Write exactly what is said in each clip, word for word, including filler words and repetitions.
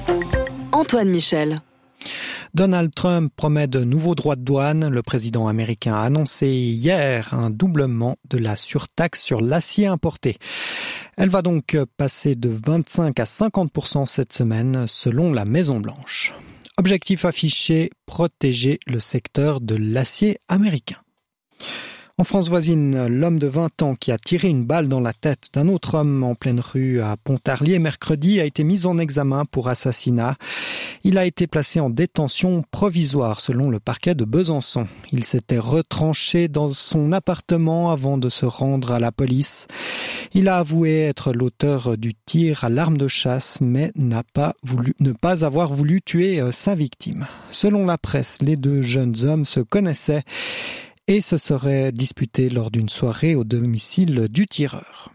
Antoine Michel. Donald Trump promet de nouveaux droits de douane. Le président américain a annoncé hier un doublement de la surtaxe sur l'acier importé. Elle va donc passer de vingt-cinq à cinquante pour cent cette semaine, selon la Maison-Blanche. Objectif affiché, protéger le secteur de l'acier américain. En France voisine, l'homme de vingt ans qui a tiré une balle dans la tête d'un autre homme en pleine rue à Pontarlier mercredi a été mis en examen pour assassinat. Il a été placé en détention provisoire selon le parquet de Besançon. Il s'était retranché dans son appartement avant de se rendre à la police. Il a avoué être l'auteur du tir à l'arme de chasse mais n'a pas voulu, ne pas avoir voulu tuer sa victime. Selon la presse, les deux jeunes hommes se connaissaient et se seraient disputés lors d'une soirée au domicile du tireur.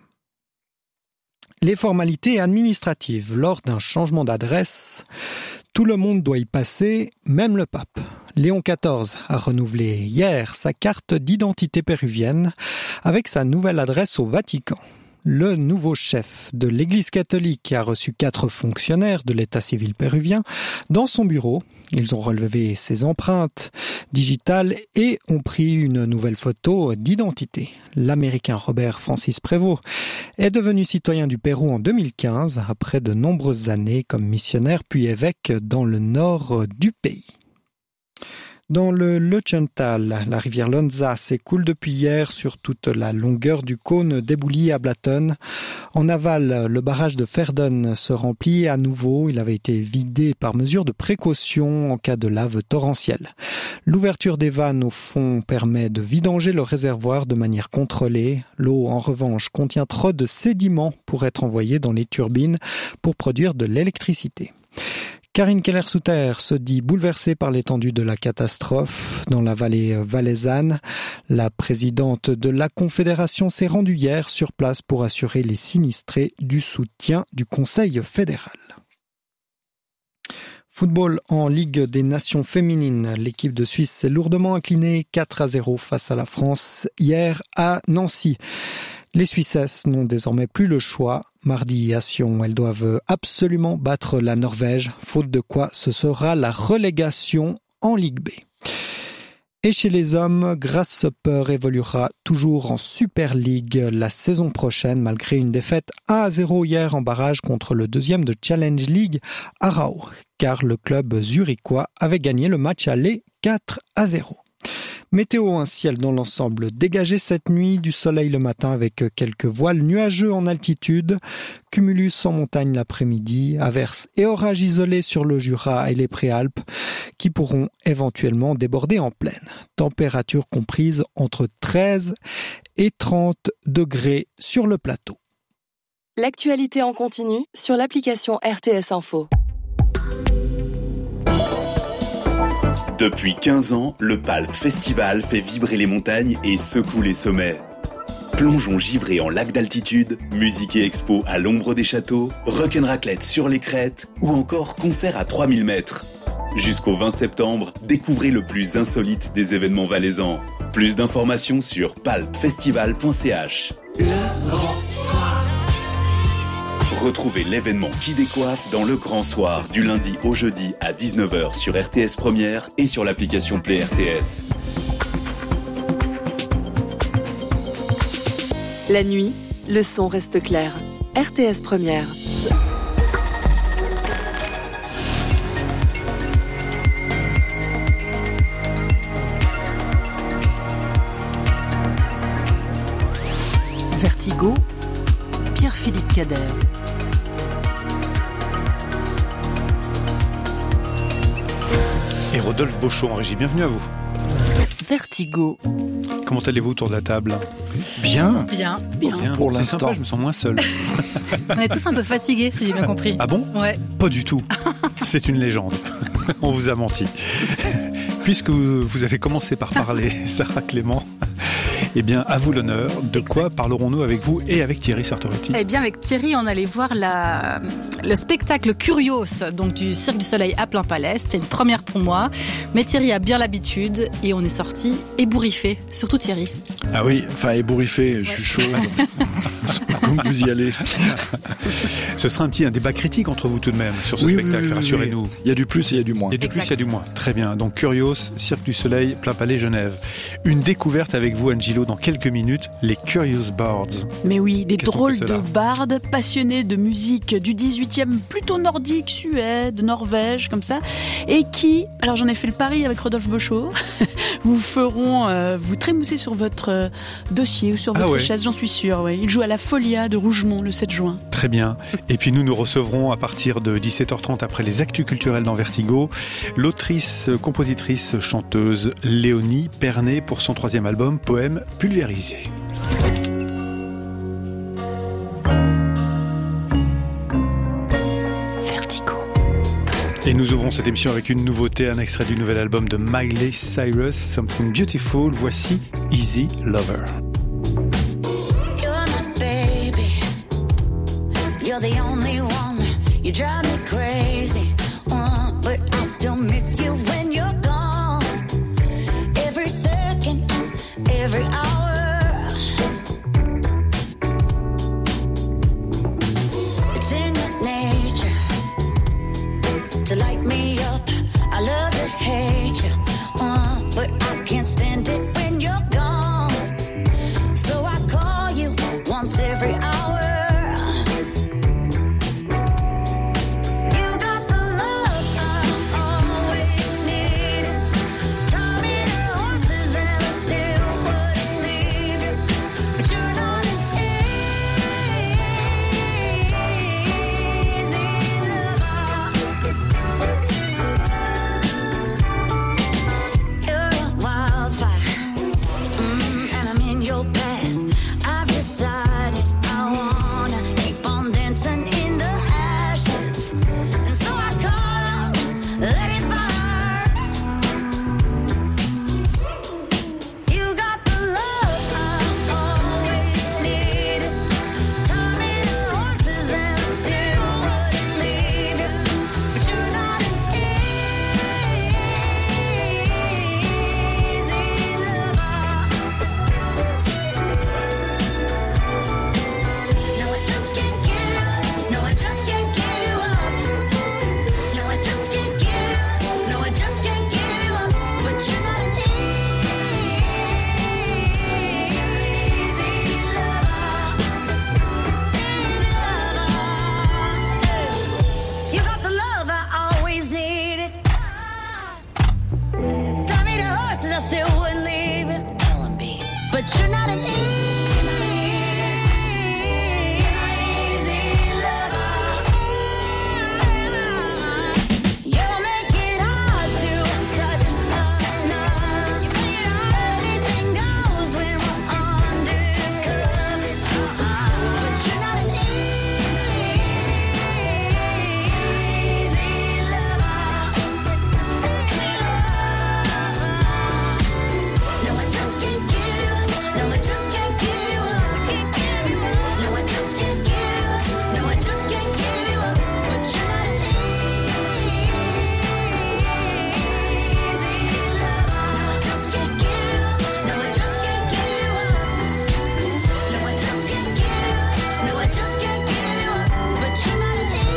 Les formalités administratives lors d'un changement d'adresse, tout le monde doit y passer, même le pape. Léon quatorze a renouvelé hier sa carte d'identité péruvienne avec sa nouvelle adresse au Vatican. Le nouveau chef de l'Église catholique a reçu quatre fonctionnaires de l'état civil péruvien dans son bureau. Ils ont relevé ses empreintes digitales et ont pris une nouvelle photo d'identité. L'Américain Robert Francis Prévost est devenu citoyen du Pérou en deux mille quinze, après de nombreuses années comme missionnaire puis évêque dans le nord du pays. Dans le Lötschental, la rivière Lonza s'écoule depuis hier sur toute la longueur du cône d'Ébouli à Blatten. En aval, le barrage de Verdun se remplit à nouveau. Il avait été vidé par mesure de précaution en cas de lave torrentielle. L'ouverture des vannes au fond permet de vidanger le réservoir de manière contrôlée. L'eau, en revanche, contient trop de sédiments pour être envoyée dans les turbines pour produire de l'électricité. Karine Keller-Souter se dit bouleversée par l'étendue de la catastrophe dans la vallée valaisanne. La présidente de la Confédération s'est rendue hier sur place pour assurer les sinistrés du soutien du Conseil fédéral. Football en Ligue des Nations féminines. L'équipe de Suisse s'est lourdement inclinée quatre à zéro face à la France hier à Nancy. Les Suissesses n'ont désormais plus le choix. Mardi à Sion, elles doivent absolument battre la Norvège, faute de quoi ce sera la relégation en Ligue B. Et chez les hommes, Grasshopper évoluera toujours en Super League la saison prochaine, malgré une défaite un à zéro hier en barrage contre le deuxième de Challenge League, Aarau, car le club zurichois avait gagné le match aller quatre à zéro. Météo, un ciel dans l'ensemble dégagé cette nuit, du soleil le matin avec quelques voiles nuageux en altitude, cumulus en montagne l'après-midi, averses et orages isolés sur le Jura et les Préalpes qui pourront éventuellement déborder en plaine. Température comprise entre treize et trente degrés sur le plateau. L'actualité en continu sur l'application R T S Info. Depuis quinze ans, le Palp Festival fait vibrer les montagnes et secoue les sommets. Plongeons givrés en lac d'altitude, musique et expo à l'ombre des châteaux, rock'n'raclette sur les crêtes ou encore concert à trois mille mètres. Jusqu'au vingt septembre, découvrez le plus insolite des événements valaisans. Plus d'informations sur palp festival point c h. Le grand soir. Retrouvez l'événement qui décoiffe dans le Grand Soir du lundi au jeudi à dix-neuf heures sur R T S Première et sur l'application Play R T S. La nuit, le son reste clair. R T S Première. Vertigo, Pierre-Philippe Cader. Et Rodolphe Beauchon en régie, bienvenue à vous. Vertigo. Comment allez-vous autour de la table ? Bien. Bien, bien. bien. Pour C'est l'instant. sympa, je me sens moins seul. On est tous un peu fatigués, si j'ai bien compris. Ah bon ? Ouais. Pas du tout. C'est une légende. On vous a menti. Puisque vous avez commencé par parler, Sarah Clément, Eh bien, à vous l'honneur. De quoi parlerons-nous avec vous et avec Thierry Sartoretti? Eh bien, avec Thierry, on allait voir la, le spectacle Curios, donc du Cirque du Soleil à plein palais. C'était une première pour moi. Mais Thierry a bien l'habitude et on est sorti ébouriffé. Surtout Thierry. Ah oui, enfin ébouriffé, je Ouais. suis chaud. Donc vous y allez. Ce sera un petit un débat critique entre vous tout de même sur ce Oui, spectacle, oui, oui, rassurez-nous. oui. Il y a du plus et il y a du moins. Il y a du plus, il y a Exact. du moins. Très bien. Donc Curios, Cirque du Soleil, plein palais, Genève. Une découverte avec vous, Angelo, dans quelques minutes, les Curious Bards. Mais oui, des Qu'est-ce qu'on drôles fait, de cela bardes passionnés de musique du dix-huitième, plutôt nordique, Suède, Norvège, comme ça, et qui, alors j'en ai fait le pari avec Rodolphe Bochot, vous feront euh, vous trémousser sur votre euh, dossier ou sur Ah votre ouais. chaise, j'en suis sûre. Ouais. Il joue à la Folia de Rougemont le sept juin. Très bien. Et puis nous nous recevrons à partir de dix-sept heures trente après les actus culturels dans Vertigo, l'autrice, compositrice, chanteuse Léonie Pernet pour son troisième album, Poème pulvérisé. Vertigo. Et nous ouvrons cette émission avec une nouveauté, un extrait du nouvel album de Miley Cyrus, Something Beautiful. Voici Easy Lover. You're my baby. You're the only one. You drive me crazy. Uh, but I still miss you when you're gone. Every second, every hour. It's in your nature to light me up. I love to hate you. Uh, but I can't stand it when you're gone. So I call you once every hour. You got the love I always needed. Taught me the horses and I still wouldn't leave you. But you're not an easy lover. You're a wildfire. Mm, and I'm in your path. I've decided I wanna keep on dancing in the ashes, and so I call out, let it burn. You got the love I always needed. Taught me the horses and I still wouldn't leave you. But you're not an easy lover. No, I just can't give you up. No, I just can't give you up. No, I just can't give you up. No, I just can't give you up. But you're not an easy lover. You got the love I always needed. Tell me the horses, I still wouldn't leave it. L and B. But you're not an easy lover. You make it hard to touch another. Anything goes when we're undercovers. But you're not an easy lover. No, I just can't give you up. No, I just can't give you up. No, I just can't give you up. No, I just can't give you up. But you're not an easy lover. No, I just can't give you up. No, I just can't give you up. No, I just can't give you up. No, I just can't give you up. But you're not an easy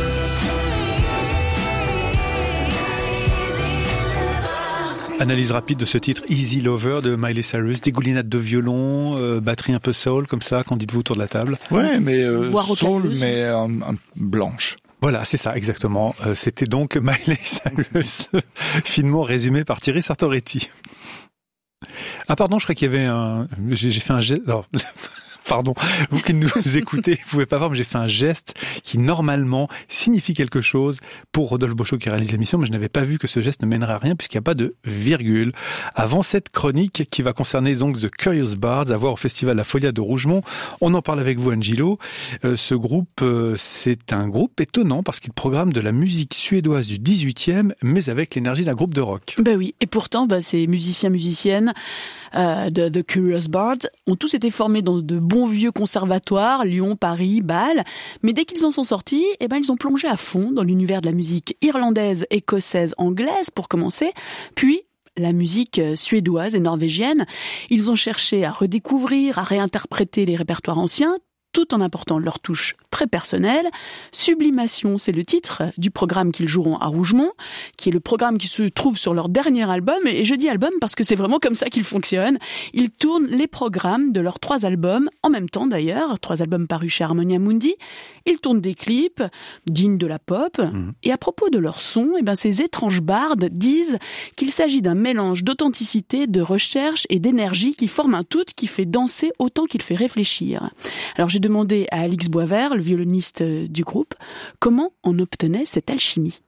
lover. Analyse rapide de ce titre Easy Lover de Miley Cyrus, dégoulinade de violon, euh, batterie un peu soul comme ça, qu'en dites-vous autour de la table? Ouais, mais euh, Voire soul, rocailleuse. mais euh, un- blanche. Voilà, c'est ça, exactement. Euh, C'était donc Miley Cyrus, finement résumé par Thierry Sartoretti. Ah pardon, je crois qu'il y avait un... J'ai j'ai fait un geste... Alors, pardon, vous qui nous écoutez, vous pouvez pas voir, mais j'ai fait un geste qui normalement signifie quelque chose pour Rodolphe Bochot qui réalise l'émission, mais je n'avais pas vu que ce geste ne mènerait à rien puisqu'il n'y a pas de virgule. Avant cette chronique qui va concerner donc The Curious Bards, à voir au festival La Folia de Rougemont, on en parle avec vous, Angelo. Euh, ce groupe, euh, c'est un groupe étonnant parce qu'il programme de la musique suédoise du dix-huitième, mais avec l'énergie d'un groupe de rock. Ben oui, et pourtant, bah, ces musiciens, musiciennes euh, de The Curious Bards ont tous été formés dans de bons vieux conservatoires, Lyon, Paris, Bâle. Mais dès qu'ils en sont sortis, eh ben, ils ont plongé à fond dans l'univers de la musique irlandaise, écossaise, anglaise pour commencer, puis la musique suédoise et norvégienne. Ils ont cherché à redécouvrir, à réinterpréter les répertoires anciens, tout en apportant leur touche très personnelle. Sublimation, c'est le titre du programme qu'ils joueront à Rougemont, qui est le programme qui se trouve sur leur dernier album. Et je dis album parce que c'est vraiment comme ça qu'ils fonctionnent. Ils tournent les programmes de leurs trois albums, en même temps d'ailleurs, trois albums parus chez Harmonia Mundi. Ils tournent des clips dignes de la pop. Mmh. Et à propos de leur son, eh ben, ces étranges bardes disent qu'il s'agit d'un mélange d'authenticité, de recherche et d'énergie qui forme un tout qui fait danser autant qu'il fait réfléchir. Alors j'ai demandé à Alix Boisvert, le violoniste du groupe, comment on obtenait cette alchimie.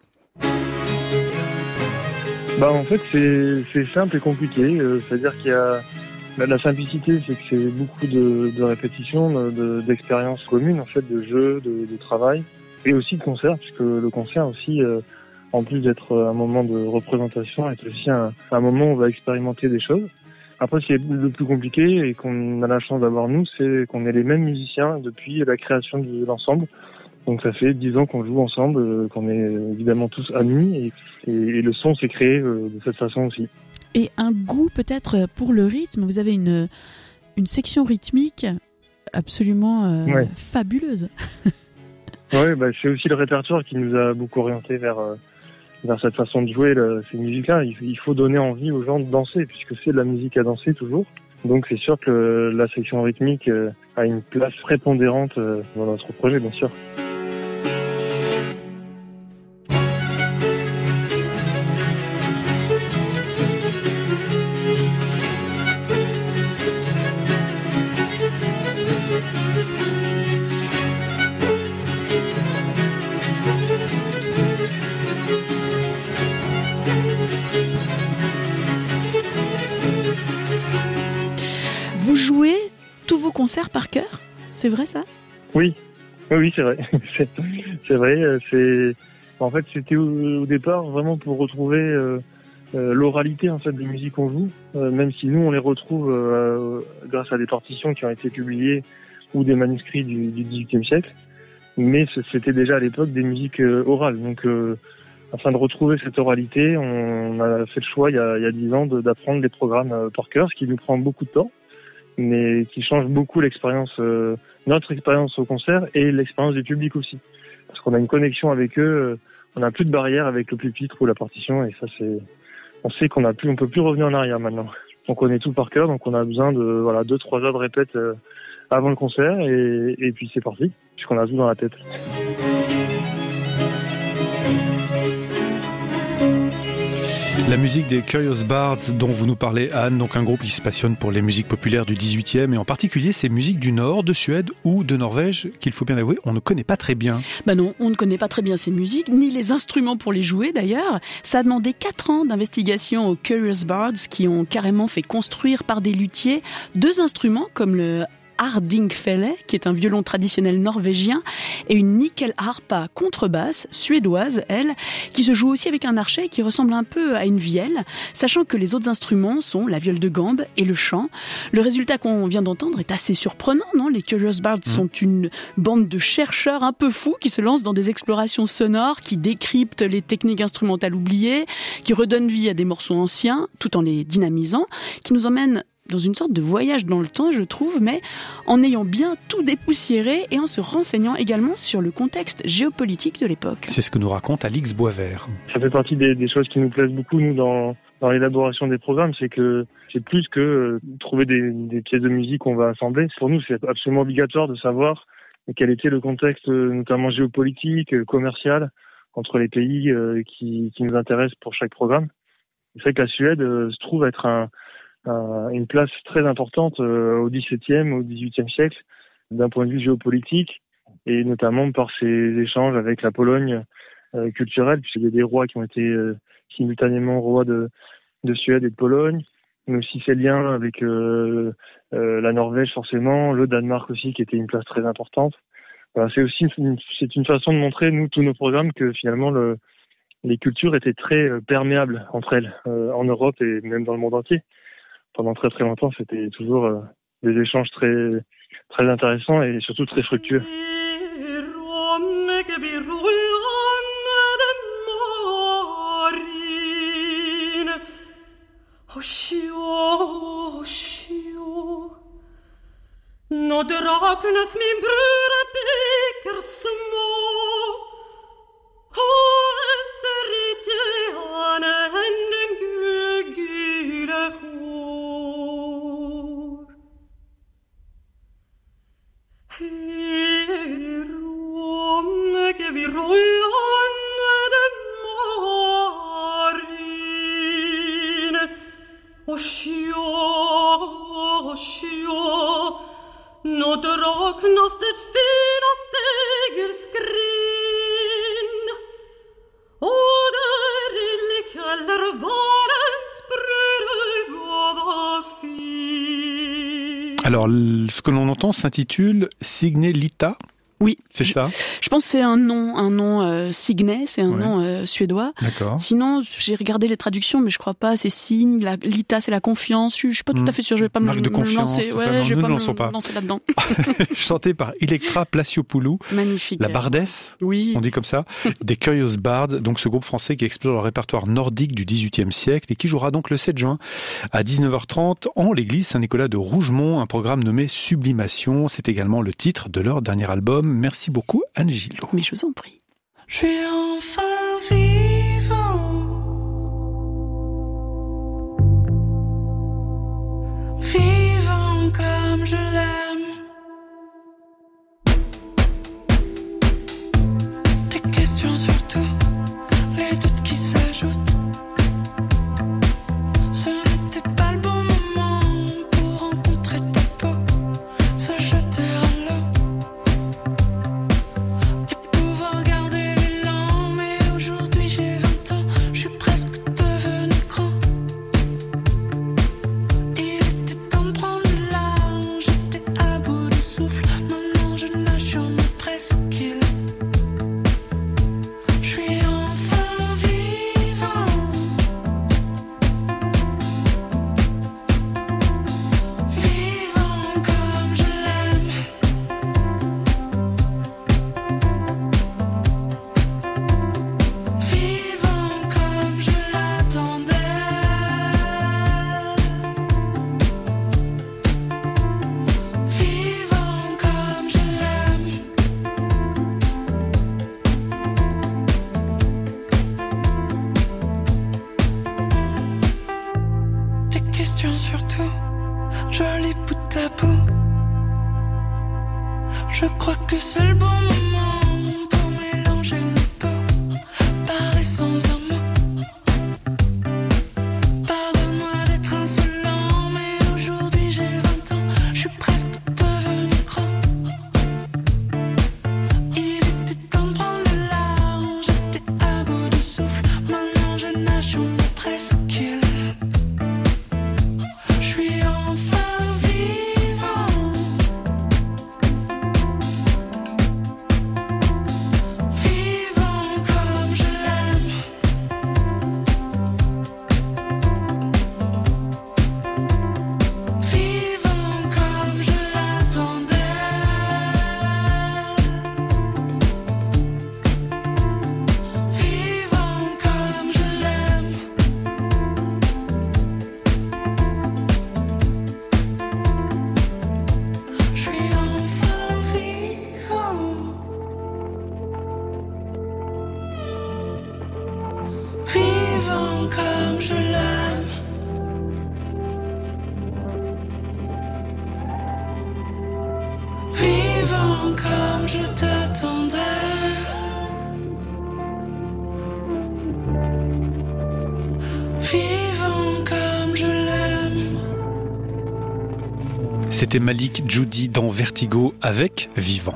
Bah en fait c'est, c'est simple et compliqué, euh, c'est-à-dire qu'il y a la, la simplicité, c'est que c'est beaucoup de, de répétitions, de, d'expériences communes en fait, de jeux, de, de travail, et aussi de concerts, puisque le concert aussi, euh, en plus d'être un moment de représentation, est aussi un, un moment où on va expérimenter des choses. Après, ce qui est le plus compliqué et qu'on a la chance d'avoir nous, c'est qu'on est les mêmes musiciens depuis la création de l'ensemble. Donc ça fait dix ans qu'on joue ensemble, qu'on est évidemment tous amis et, et le son s'est créé de cette façon aussi. Et un goût peut-être pour le rythme, vous avez une, une section rythmique absolument euh, ouais. fabuleuse. Oui, bah, c'est aussi le répertoire qui nous a beaucoup orientés vers... Euh, vers cette façon de jouer le, ces musiques-là. Il, il faut donner envie aux gens de danser, puisque c'est de la musique à danser toujours. Donc c'est sûr que la section rythmique euh, a une place prépondérante euh, dans notre projet, bien sûr. Concert par cœur, c'est vrai ça ? Oui, oui, c'est vrai. c'est, c'est vrai. C'est en fait c'était au, au départ vraiment pour retrouver euh, euh, l'oralité en fait des musiques qu'on joue, euh, même si nous on les retrouve euh, grâce à des partitions qui ont été publiées ou des manuscrits du, du dix-huitième siècle, mais c'était déjà à l'époque des musiques euh, orales. Donc euh, afin de retrouver cette oralité, on a fait le choix il y a, il y a dix ans de, d'apprendre les programmes euh, par cœur, ce qui nous prend beaucoup de temps, mais qui change beaucoup l'expérience, euh, notre expérience au concert et l'expérience du public aussi. Parce qu'on a une connexion avec eux, euh, on n'a plus de barrière avec le pupitre ou la partition, et ça c'est, on sait qu'on a plus, on peut plus revenir en arrière maintenant. On connaît tout par cœur, donc on a besoin de, voilà, deux, trois heures de répète euh, avant le concert, et, et puis c'est parti, puisqu'on a tout dans la tête. La musique des Curious Bards dont vous nous parlez, Anne, donc un groupe qui se passionne pour les musiques populaires du dix-huitième et en particulier ces musiques du Nord, de Suède ou de Norvège, qu'il faut bien avouer, on ne connaît pas très bien. Bah non, on ne connaît pas très bien ces musiques, ni les instruments pour les jouer d'ailleurs. Ça a demandé quatre ans d'investigation aux Curious Bards qui ont carrément fait construire par des luthiers deux instruments comme le Hardingfele, qui est un violon traditionnel norvégien, et une nickel-harpa contrebasse suédoise, elle, qui se joue aussi avec un archet qui ressemble un peu à une vielle, sachant que les autres instruments sont la viole de gambe et le chant. Le résultat qu'on vient d'entendre est assez surprenant, non ? Les Curious Bards mmh. sont une bande de chercheurs un peu fous qui se lancent dans des explorations sonores, qui décryptent les techniques instrumentales oubliées, qui redonnent vie à des morceaux anciens, tout en les dynamisant, qui nous emmènent dans une sorte de voyage dans le temps, je trouve, mais en ayant bien tout dépoussiéré et en se renseignant également sur le contexte géopolitique de l'époque. C'est ce que nous raconte Alix Boisvert. Ça fait partie des, des choses qui nous plaisent beaucoup, nous, dans, dans l'élaboration des programmes, c'est que c'est plus que euh, trouver des, des pièces de musique qu'on va assembler. Pour nous, c'est absolument obligatoire de savoir quel était le contexte, notamment géopolitique, commercial, entre les pays euh, qui, qui nous intéressent pour chaque programme. C'est vrai que la Suède euh, se trouve être un une place très importante au dix-septième, au dix-huitième siècle, d'un point de vue géopolitique, et notamment par ses échanges avec la Pologne euh, culturelle, puisqu'il y a des rois qui ont été euh, simultanément rois de, de Suède et de Pologne, mais aussi ses liens avec euh, euh, la Norvège forcément, le Danemark aussi, qui était une place très importante. Voilà, c'est aussi une, c'est une façon de montrer, nous, tous nos programmes, que finalement le, les cultures étaient très euh, perméables entre elles, euh, en Europe et même dans le monde entier. pendant très très longtemps, c'était toujours euh, des échanges très très intéressants et surtout très fructueux. Nå drakenes min brødre beker små, og ser i tjene den gule hår. Her omge vi rollene den marine, og sjå, sjå, nå draknas det fina steger skrin, og der ille kaller valens brød gåva fin. Alors, ce que l'on entend s'intitule Signelita. Oui. C'est je, ça. Je pense que c'est un nom, un nom euh, Signe, c'est un ouais. nom euh, suédois. D'accord. Sinon, j'ai regardé les traductions, mais je crois pas. C'est signe, la, Lita, c'est la confiance. Je, je suis pas tout à fait sûre. Je vais pas Marque me, de me confiance, lancer. tout Ouais, ça. Non, je vais nous pas ne me pas. lancer là-dedans. Chanté par Electra Placiopoulos. Magnifique. La Bardesse. Oui. On dit comme ça. Des Curious Bards. Donc, ce groupe français qui explore le répertoire nordique du dix-huitième siècle et qui jouera donc le sept juin à dix-neuf heures trente en l'église Saint-Nicolas de Rougemont. Un programme nommé Sublimation. C'est également le titre de leur dernier album. Merci beaucoup, Anne Gillot. Mais je vous en prie. Je suis enfin vivant, vivant comme je l'aime. Des questions surtout, les doutes qui s'ajoutent. Ce n'était pas le bon moment pour rencontrer ta peau, se jeter à l'eau. Surtout, joli bout à bout. Je crois que c'est le bon moment pour mélanger nos peaux, parler sans un mot. Pardonne-moi d'être insolent, mais aujourd'hui j'ai vingt ans, je suis presque devenu gros. Il était temps de prendre le large, j'étais à bout de souffle. Maintenant je nage, on est presque. Comme je t'attendais, vivant comme je l'aime. C'était Malik Djoudi dans Vertigo avec Vivant.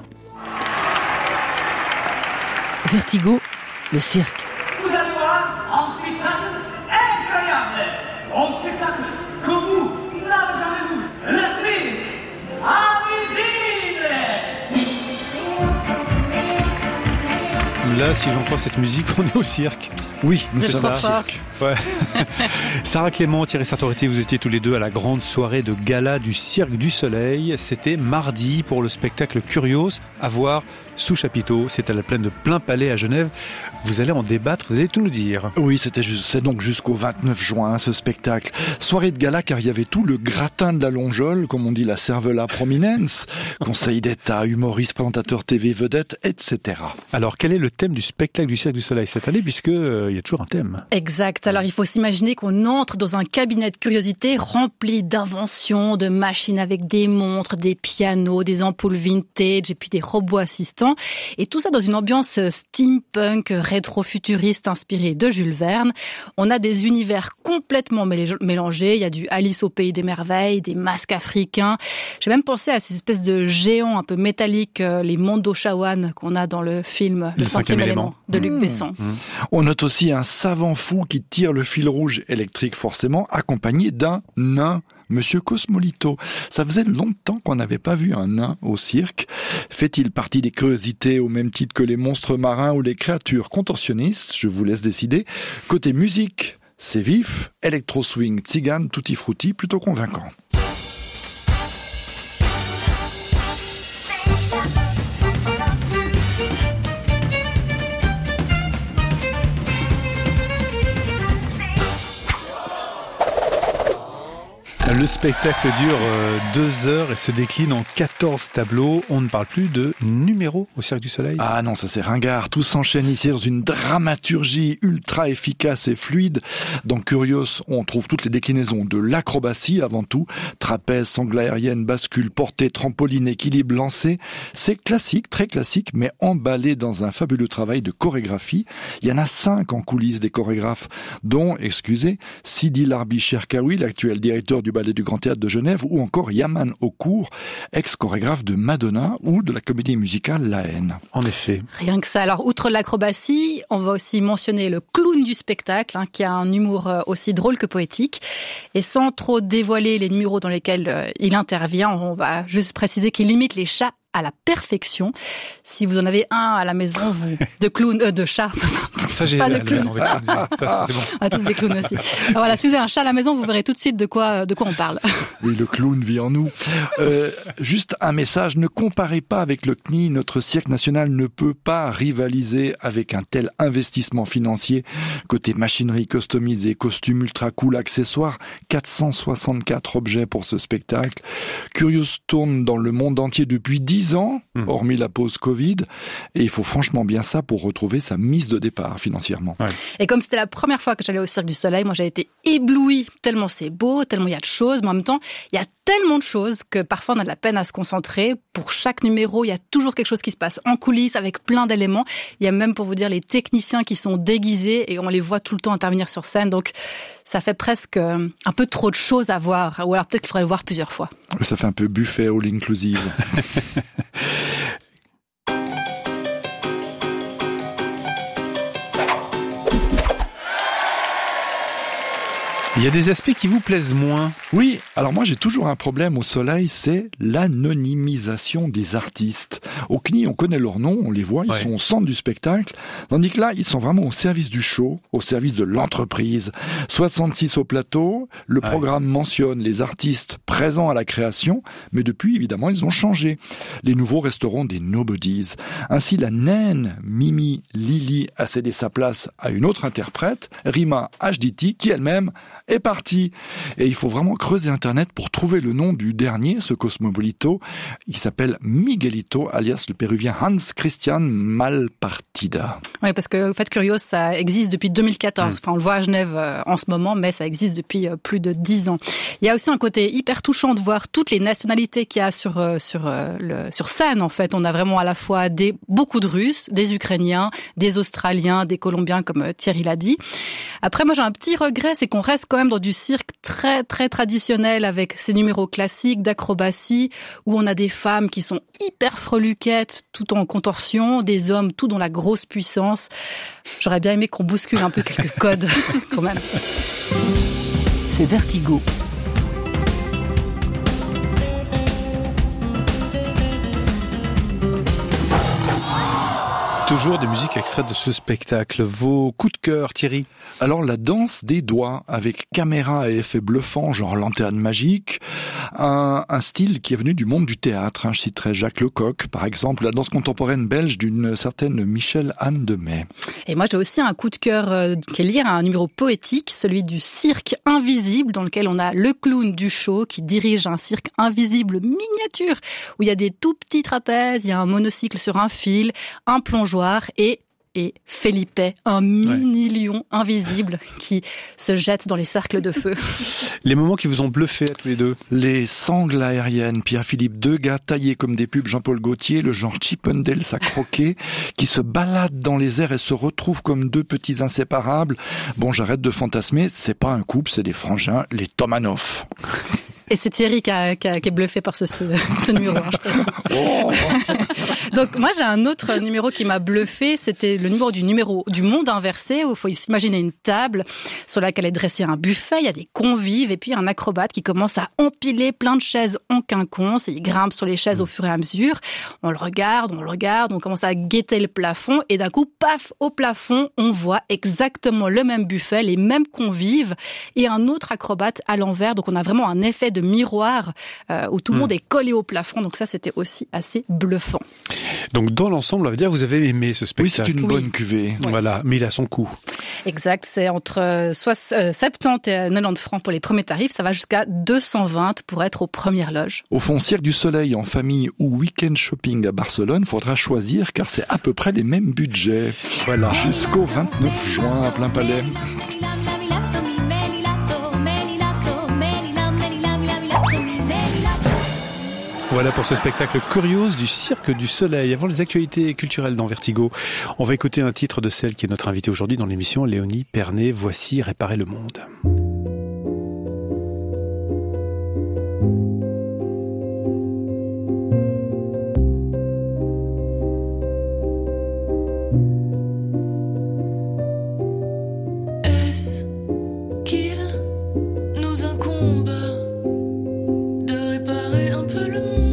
Vertigo, le cirque. Vous allez voir un spectacle incroyable. Un spectacle que vous n'avez jamais vu. Le cirque invisible. Là, si j'entends cette musique, on est au cirque. Oui, nous Vous êtes sommes trop au fort. cirque. Ouais. Sarah Clément, Thierry Sartoretti, vous étiez tous les deux à la grande soirée de gala du Cirque du Soleil. C'était mardi pour le spectacle Curios, à voir sous chapiteau. C'est à la plaine de Plain-Palais à Genève. Vous allez en débattre, vous allez tout nous dire. Oui, c'était juste, c'est donc jusqu'au vingt-neuf juin, ce spectacle. Soirée de gala, car il y avait tout le gratin de la Longeole, comme on dit la cervella prominence, conseil d'État, humoriste, présentateur T V, vedette, et cetera. Alors, quel est le thème du spectacle du Cirque du Soleil cette année, puisque euh, il y a toujours un thème. Exact. Alors, il faut s'imaginer qu'on entre dans un cabinet de curiosités rempli d'inventions, de machines avec des montres, des pianos, des ampoules vintage et puis des robots assistants. Et tout ça dans une ambiance steampunk, rétro-futuriste inspirée de Jules Verne. On a des univers complètement mélangés. Il y a du Alice au pays des merveilles, des masques africains. J'ai même pensé à ces espèces de géants un peu métalliques, les Mondo Shawan qu'on a dans le film Le, Le cinquième, cinquième élément de Luc mmh. Besson. Mmh. On note aussi un savant fou qui tire le fil rouge électrique forcément, accompagné d'un nain. Monsieur Cosmolito. Ça faisait longtemps qu'on n'avait pas vu un nain au cirque. Fait-il partie des curiosités au même titre que les monstres marins ou les créatures contorsionnistes? Je vous laisse décider. Côté musique, c'est vif, électro-swing, tzigane, tutti frutti, plutôt convaincant. Le spectacle dure deux heures et se décline en quatorze tableaux. On ne parle plus de numéros au Cirque du Soleil. Ah non, ça c'est ringard. Tout s'enchaîne ici dans une dramaturgie ultra efficace et fluide. Dans Curios, on trouve toutes les déclinaisons de l'acrobatie avant tout. Trapèze, sangle aérienne, bascule, portée, trampoline, équilibre, lancé. C'est classique, très classique, mais emballé dans un fabuleux travail de chorégraphie. Il y en a cinq en coulisses des chorégraphes, dont, excusez, Sidi Larbi Cherkaoui, l'actuel directeur du Ballet du Grand Théâtre de Genève, ou encore Yaman Okour, ex-chorégraphe de Madonna ou de la comédie musicale La Haine. En effet. Rien que ça. Alors, outre l'acrobatie, on va aussi mentionner le clown du spectacle, hein, qui a un humour aussi drôle que poétique. Et sans trop dévoiler les numéros dans lesquels euh, il intervient, on va juste préciser qu'il imite les chats à la perfection. Si vous en avez un à la maison, vous, de clown, euh, de chat. Ça, j'ai pas de la clown. maison, ça, c'est bon. On a tous des clowns aussi. Alors voilà, si vous avez un chat à la maison, vous verrez tout de suite de quoi, de quoi on parle. Oui, le clown vit en nous. Euh, juste un message, ne comparez pas avec le C N I. Notre cirque national ne peut pas rivaliser avec un tel investissement financier. Côté machinerie customisée, costumes ultra cool, accessoires, quatre cent soixante-quatre objets pour ce spectacle. Curios tourne dans le monde entier depuis dix ans, mmh. hormis la pause Covid, et il faut franchement bien ça pour retrouver sa mise de départ financièrement. Ouais. Et comme c'était la première fois que j'allais au Cirque du Soleil, moi j'ai été éblouie, tellement c'est beau, tellement il y a de choses, mais en même temps, il y a tellement de choses que parfois on a de la peine à se concentrer. Pour chaque numéro, il y a toujours quelque chose qui se passe en coulisses avec plein d'éléments. Il y a même, pour vous dire, les techniciens qui sont déguisés et on les voit tout le temps intervenir sur scène. Donc, ça fait presque un peu trop de choses à voir. Ou alors peut-être qu'il faudrait le voir plusieurs fois. Ça fait un peu buffet all inclusive. Il y a des aspects qui vous plaisent moins. Oui, alors moi j'ai toujours un problème au Soleil, c'est l'anonymisation des artistes. Au C N I, on connaît leurs noms, on les voit, ils ouais. sont au centre du spectacle, tandis que là, ils sont vraiment au service du show, au service de l'entreprise. soixante-six au plateau, le ouais. programme mentionne les artistes présents à la création, mais depuis, évidemment, ils ont changé. Les nouveaux resteront des nobodies. Ainsi, la naine Mimi Lili a cédé sa place à une autre interprète, Rima H D T, qui elle-même est parti. Et il faut vraiment creuser Internet pour trouver le nom du dernier, ce Cosmopolito. Il s'appelle Miguelito, alias le péruvien Hans Christian Malpartida. Oui, parce que en fait, Curios, ça existe depuis deux mille quatorze. Mmh. Enfin, on le voit à Genève euh, en ce moment, mais ça existe depuis euh, plus de dix ans. Il y a aussi un côté hyper touchant de voir toutes les nationalités qu'il y a sur euh, sur euh, le sur scène. En fait, on a vraiment à la fois des beaucoup de Russes, des Ukrainiens, des Australiens, des Colombiens, comme euh, Thierry l'a dit. Après, moi, j'ai un petit regret, c'est qu'on reste quand même dans du cirque très très traditionnel avec ces numéros classiques d'acrobatie où on a des femmes qui sont hyper freluquettes tout en contorsion, des hommes tout dans la grosse puissance. J'aurais bien aimé qu'on bouscule un peu quelques codes quand même. C'est Vertigo. toujours des musiques extraites de ce spectacle. Vos coups de cœur, Thierry? Alors, la danse des doigts, avec caméra et effets bluffants, genre lanterne magique. Un, un style qui est venu du monde du théâtre. Hein. Je citerai Jacques Lecoq, par exemple, la danse contemporaine belge d'une certaine Michel Anne de May. Et moi, j'ai aussi un coup de cœur euh, qui est lié à un numéro poétique, celui du cirque invisible, dans lequel on a le clown du show qui dirige un cirque invisible miniature, où il y a des tout petits trapèzes, il y a un monocycle sur un fil, un plongeoir et et Felipe, un mini-lion ouais. invisible qui se jette dans les cercles de feu. Les moments qui vous ont bluffé à tous les deux? Les sangles aériennes, Pierre-Philippe, deux gars taillés comme des pubs Jean-Paul Gaultier, le genre Chippendales à croquer, qui se baladent dans les airs et se retrouvent comme deux petits inséparables. Bon, j'arrête de fantasmer, c'est pas un couple, c'est des frangins, les Tomanov. Et c'est Thierry qui, a, qui, a, qui est bluffé par ce, ce, ce numéro. Hein, je précise. Oh. Donc moi j'ai un autre numéro qui m'a bluffé, c'était le numéro du numéro du monde inversé, où il faut s'imaginer une table sur laquelle est dressé un buffet, il y a des convives et puis un acrobate qui commence à empiler plein de chaises en quinconce et il grimpe sur les chaises au fur et à mesure. On le regarde, on le regarde, on commence à guetter le plafond et d'un coup, paf, au plafond, on voit exactement le même buffet, les mêmes convives et un autre acrobate à l'envers. Donc on a vraiment un effet de miroir euh, où tout le mmh. monde est collé au plafond. Donc ça, c'était aussi assez bluffant. Donc dans l'ensemble, on va dire, vous avez aimé ce spectacle. Oui, c'est une oui. bonne cuvée. Oui. Voilà, mais il a son coût. Exact, c'est entre soixante-dix et quatre-vingt-dix francs pour les premiers tarifs. Ça va jusqu'à deux cent vingt pour être aux premières loges. Au fond, Cirque du Soleil en famille ou week-end shopping à Barcelone, faudra choisir car c'est à peu près les mêmes budgets. Voilà. Jusqu'au vingt-neuf juin à plein palais. Voilà pour ce spectacle Curios du Cirque du Soleil. Avant les actualités culturelles dans Vertigo, on va écouter un titre de celle qui est notre invitée aujourd'hui dans l'émission, Léonie Pernet. Voici Réparer le monde. Est-ce qu'il nous incombe de réparer un peu le monde?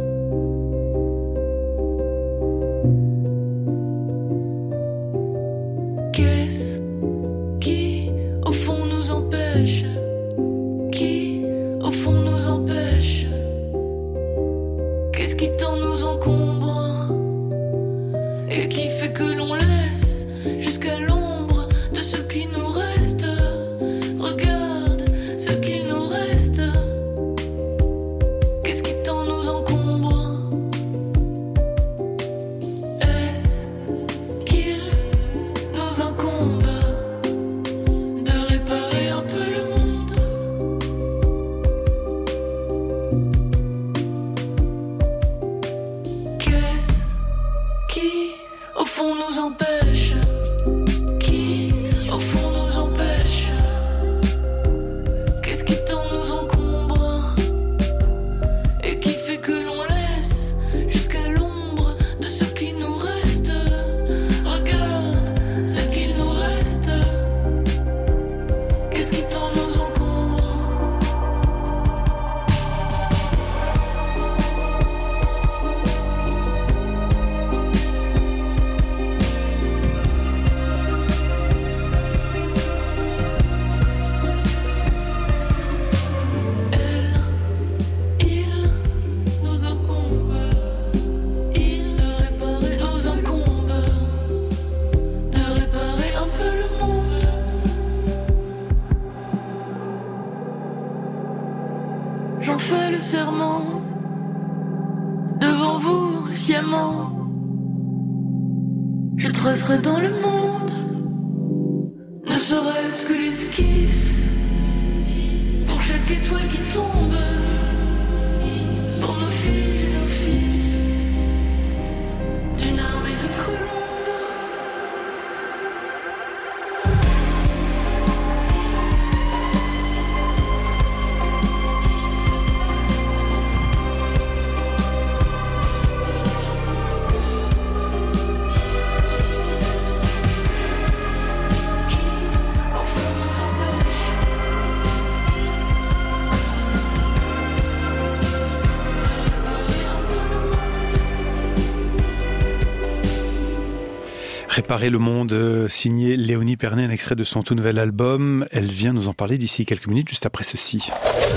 Qu'est-ce qui, au fond, nous empêche? Qui, au fond, nous empêche? Qu'est-ce qui tant nous encombre et qui fait que l'on laisse jusqu'à l'ombre de ce qui nous reste? Regarde ce qu'il nous reste. Qu'est-ce qui tant nous encombre? Est-ce qu'il nous incombe de réparer un peu le monde? Qu'est-ce qui, au fond, nous empêche? Qui, au fond, nous empêche? Qu'est-ce qui tant nous encombre et qui fait que l'on laisse jusqu'à l'ombre de ce qui nous reste? Regarde ce qu'il nous reste. Qu'est-ce qui tant nous encombre? Elle, il nous incombe, il de réparer, nous incombe de réparer un peu le monde. J'en fais le serment devant vous sciemment. Je tracerai dans le monde, ne serait-ce que l'esquisse pour chaque étoile qui tombe, pour nos filles et nos fils, d'une armée de colombes. Qui, au fond, nous empêche Réparer le monde, signé Léonie Pernet, un extrait de son tout nouvel album. Elle vient nous en parler d'ici quelques minutes, juste après ceci.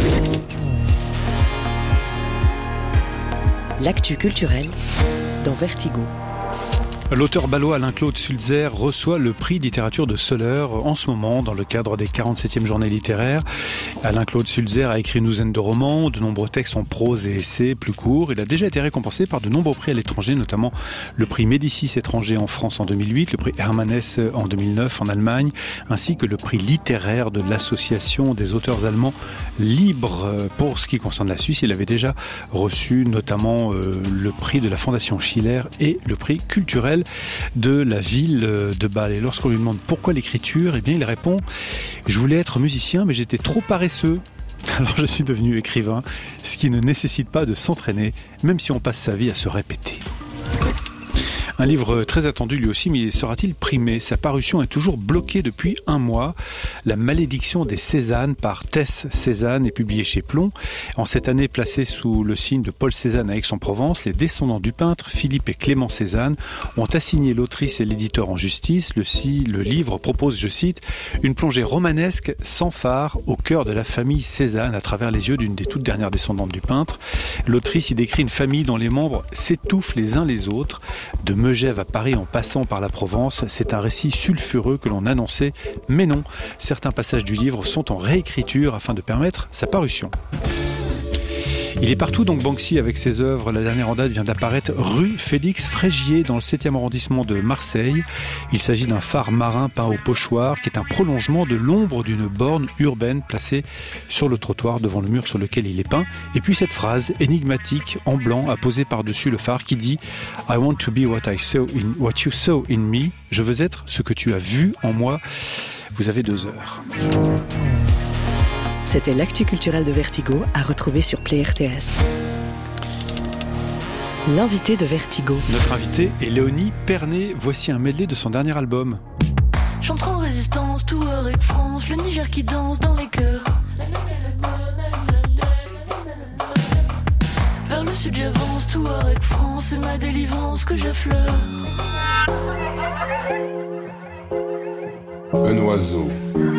L'actu culturelle dans Vertigo. L'auteur balois Alain-Claude Sulzer reçoit le prix de littérature de Soleure en ce moment dans le cadre des quarante-septième journées littéraires. Alain-Claude Sulzer a écrit une douzaine de romans, de nombreux textes en prose et essais plus courts. Il a déjà été récompensé par de nombreux prix à l'étranger, notamment le prix Médicis étranger en France en deux mille huit, le prix Hermann Hesse en deux mille neuf en Allemagne, ainsi que le prix littéraire de l'association des auteurs allemands libres. Pour ce qui concerne la Suisse, il avait déjà reçu notamment euh, le prix de la Fondation Schiller et le prix culturel de la ville de Bâle. Et lorsqu'on lui demande pourquoi l'écriture, eh bien il répond « Je voulais être musicien, mais j'étais trop paresseux. Alors je suis devenu écrivain, ce qui ne nécessite pas de s'entraîner, même si on passe sa vie à se répéter. » Un livre très attendu lui aussi, mais sera-t-il primé ? Sa parution est toujours bloquée depuis un mois. La malédiction des Cézannes par Tess Cézanne est publié chez Plomb. En cette année placée sous le signe de Paul Cézanne à Aix-en-Provence, les descendants du peintre Philippe et Clément Cézanne ont assigné l'autrice et l'éditeur en justice. Le, si, le livre propose, je cite, une plongée romanesque sans phare au cœur de la famille Cézanne à travers les yeux d'une des toutes dernières descendantes du peintre. L'autrice y décrit une famille dont les membres s'étouffent les uns les autres. De Megève à Paris en passant par la Provence, c'est un récit sulfureux que l'on annonçait, mais non, certains passages du livre sont en réécriture afin de permettre sa parution. Il est partout donc Banksy avec ses œuvres. La dernière en date vient d'apparaître rue Félix Frégier dans le septième arrondissement de Marseille. Il s'agit d'un phare marin peint au pochoir qui est un prolongement de l'ombre d'une borne urbaine placée sur le trottoir devant le mur sur lequel il est peint. Et puis cette phrase énigmatique en blanc apposée par-dessus le phare qui dit « I want to be what I saw in what you saw in me ». Je veux être ce que tu as vu en moi. Vous avez deux heures. C'était l'actu culturelle de Vertigo à retrouver sur Play R T S. L'invité de Vertigo. Notre invité est Léonie Pernet. Voici un medley de son dernier album. J'entre en résistance, tout avec France, le Niger qui danse dans les cœurs. Vers le sud j'avance, tout avec France, c'est ma délivrance que j'affleure. Un oiseau.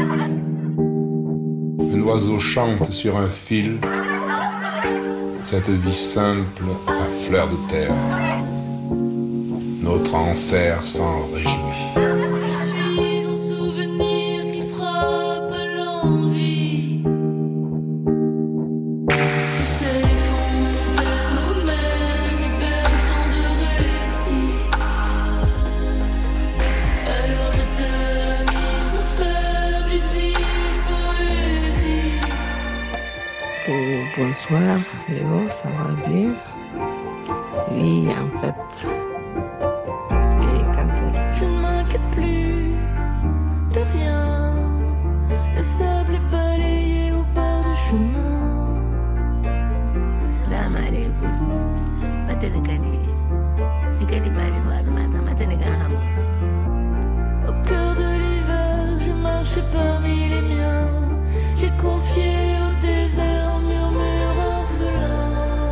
Un oiseau chante sur un fil, cette vie simple à fleur de terre. Notre enfer s'en réjouit. Je suis un souvenir qui frappe l'envie. Tu sais, les fontaines romaines hébergent tant de récits. Alors je tamise mon fer, j'exige poésie. Et bonsoir Léo, ça va bien? Oui, en fait. Et quand elle... Je ne m'inquiète plus de rien. Le sable est balayé au bord du chemin. Salam alaikum. Matanikani. Nikani bali bali mata matanikan. Au cœur de l'hiver, je marchais parmi les miens. J'ai confié au désert un murmure orphelin.